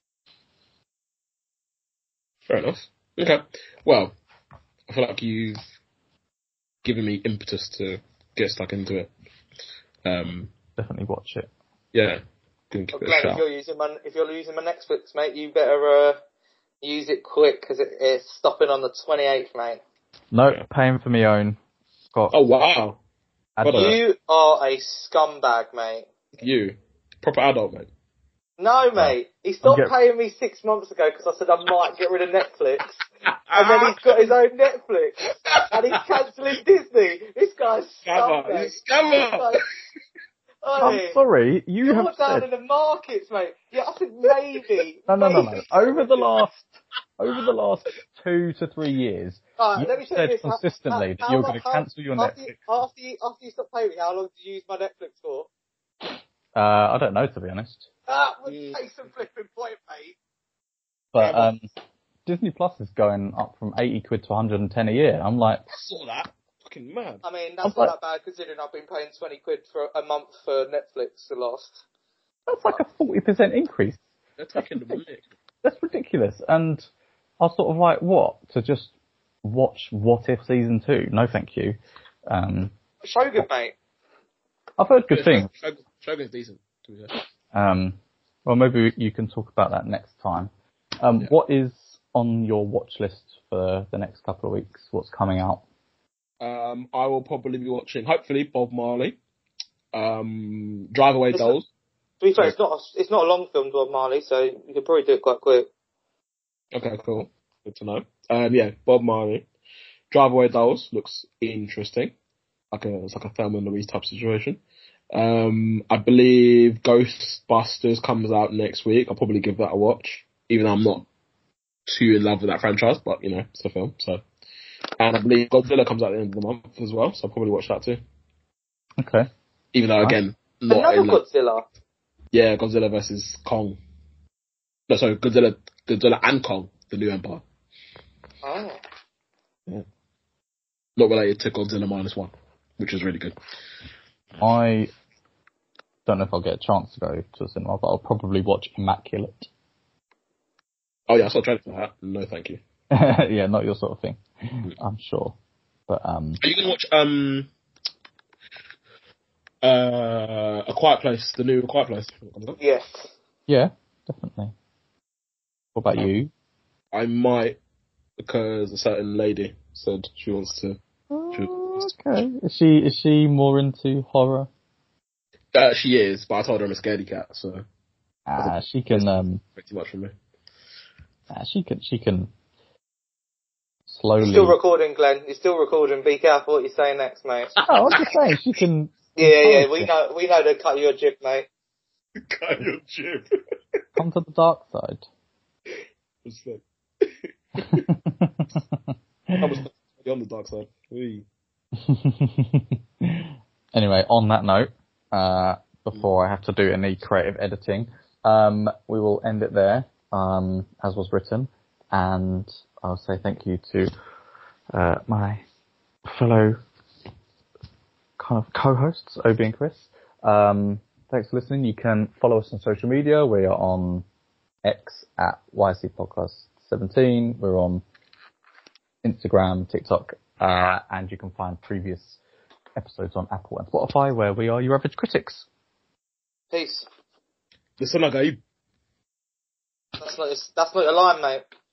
Fair enough. Okay. Well, I feel like you've given me impetus to get stuck into it. Um, Definitely watch it. Yeah. Give it a Glenn, shout. if you're using my if you're using my Netflix, mate, you better uh, use it quick because it, it's stopping on the twenty-eighth, mate. No, Yeah. paying for my own. Got Oh wow. advert. You are a scumbag, mate. You. Proper adult, mate. No, mate. He stopped get- paying me six months ago because I said I might get rid of Netflix. And then he's got his own Netflix. And he's cancelling Disney. This guy's Scammer. scumbag. He's a scammer. This I'm guy's- sorry, you You're have down said... in the markets, mate. Yeah, I think maybe. No, no, no, no. maybe. Over the last, over the last two to three years, Alright, you let me tell said you this. How- consistently how- that you're how going to much- cancel your after Netflix. You, after, you, after you stopped paying me, how long did you use my Netflix for? Uh, I don't know, to be honest. That was Mm. case and flipping point, mate. But Yeah, um, Disney Plus is going up from eighty quid to one hundred ten a year. I'm like, I saw that. Fucking mad. I mean, I'm that's like- not that bad considering I've been paying twenty quid for a month for Netflix the last. that's like a forty percent increase. They're taking the money. That's ridiculous. And I was sort of like, what? To just watch What If Season two? No, thank you. Um, Shogun, mate. I've heard good things. Shogun- Shogun's decent. To be fair. Um, well, maybe you can talk about that next time. Um, Yeah. What is on your watch list for the next couple of weeks? What's coming out? Um, I will probably be watching, hopefully, Bob Marley. Um, Drive Away Listen- Dolls. To be fair, it's not a, it's not a long film, Bob Marley, so you could probably do it quite quick. Okay, cool. Good to know. Um, yeah, Bob Marley. Drive Away Dolls looks interesting. Like a, it's like a Thelma and Louise type situation. Um, I believe Ghostbusters comes out next week. I'll probably give that a watch, even though I'm not too in love with that franchise, but you know, it's a film, so. And I believe Godzilla comes out at the end of the month as well, so I'll probably watch that too. Okay. Even though, again, not Another in love. Godzilla. Yeah, Godzilla versus Kong. No, sorry, Godzilla, Godzilla and Kong, the new empire. Oh. Not related to Godzilla minus one, which is really good. I don't know if I'll get a chance to go to the cinema, but I'll probably watch Immaculate. Oh yeah, I saw a trailer for that. No, thank you. Yeah, not your sort of thing, I'm sure. But um, Are you going to watch um uh A Quiet Place, the new A Quiet Place? Yes. yeah, definitely. What about you? I might, because a certain lady said she wants to. Oh, okay. Is she is she more into horror? Uh, she is, but I told her I'm a scaredy cat, so Ah, she can um, way too much for me. ah, she can she can You're slowly. still recording, Glenn. You're still recording. Be careful what you say next, mate. Oh, I'm just saying she can. Yeah, yeah, encourage we it. know, we know to cut you a jib, mate. Cut your jib. Come to the dark side. It's like, I was on the dark side. Wee. Anyway, on that note, uh, before I have to do any creative editing, um, we will end it there, um, as was written, and I'll say thank you to uh, my fellow kind of co-hosts, Obi and Chris. Um, Thanks for listening. You can follow us on social media. We are on X at Y C Podcast seventeen. We're on Instagram, TikTok, uh, and you can find previous episodes on Apple and Spotify, where we are your average critics. Peace. Listen, Gabe. That's not, that's not your line, mate.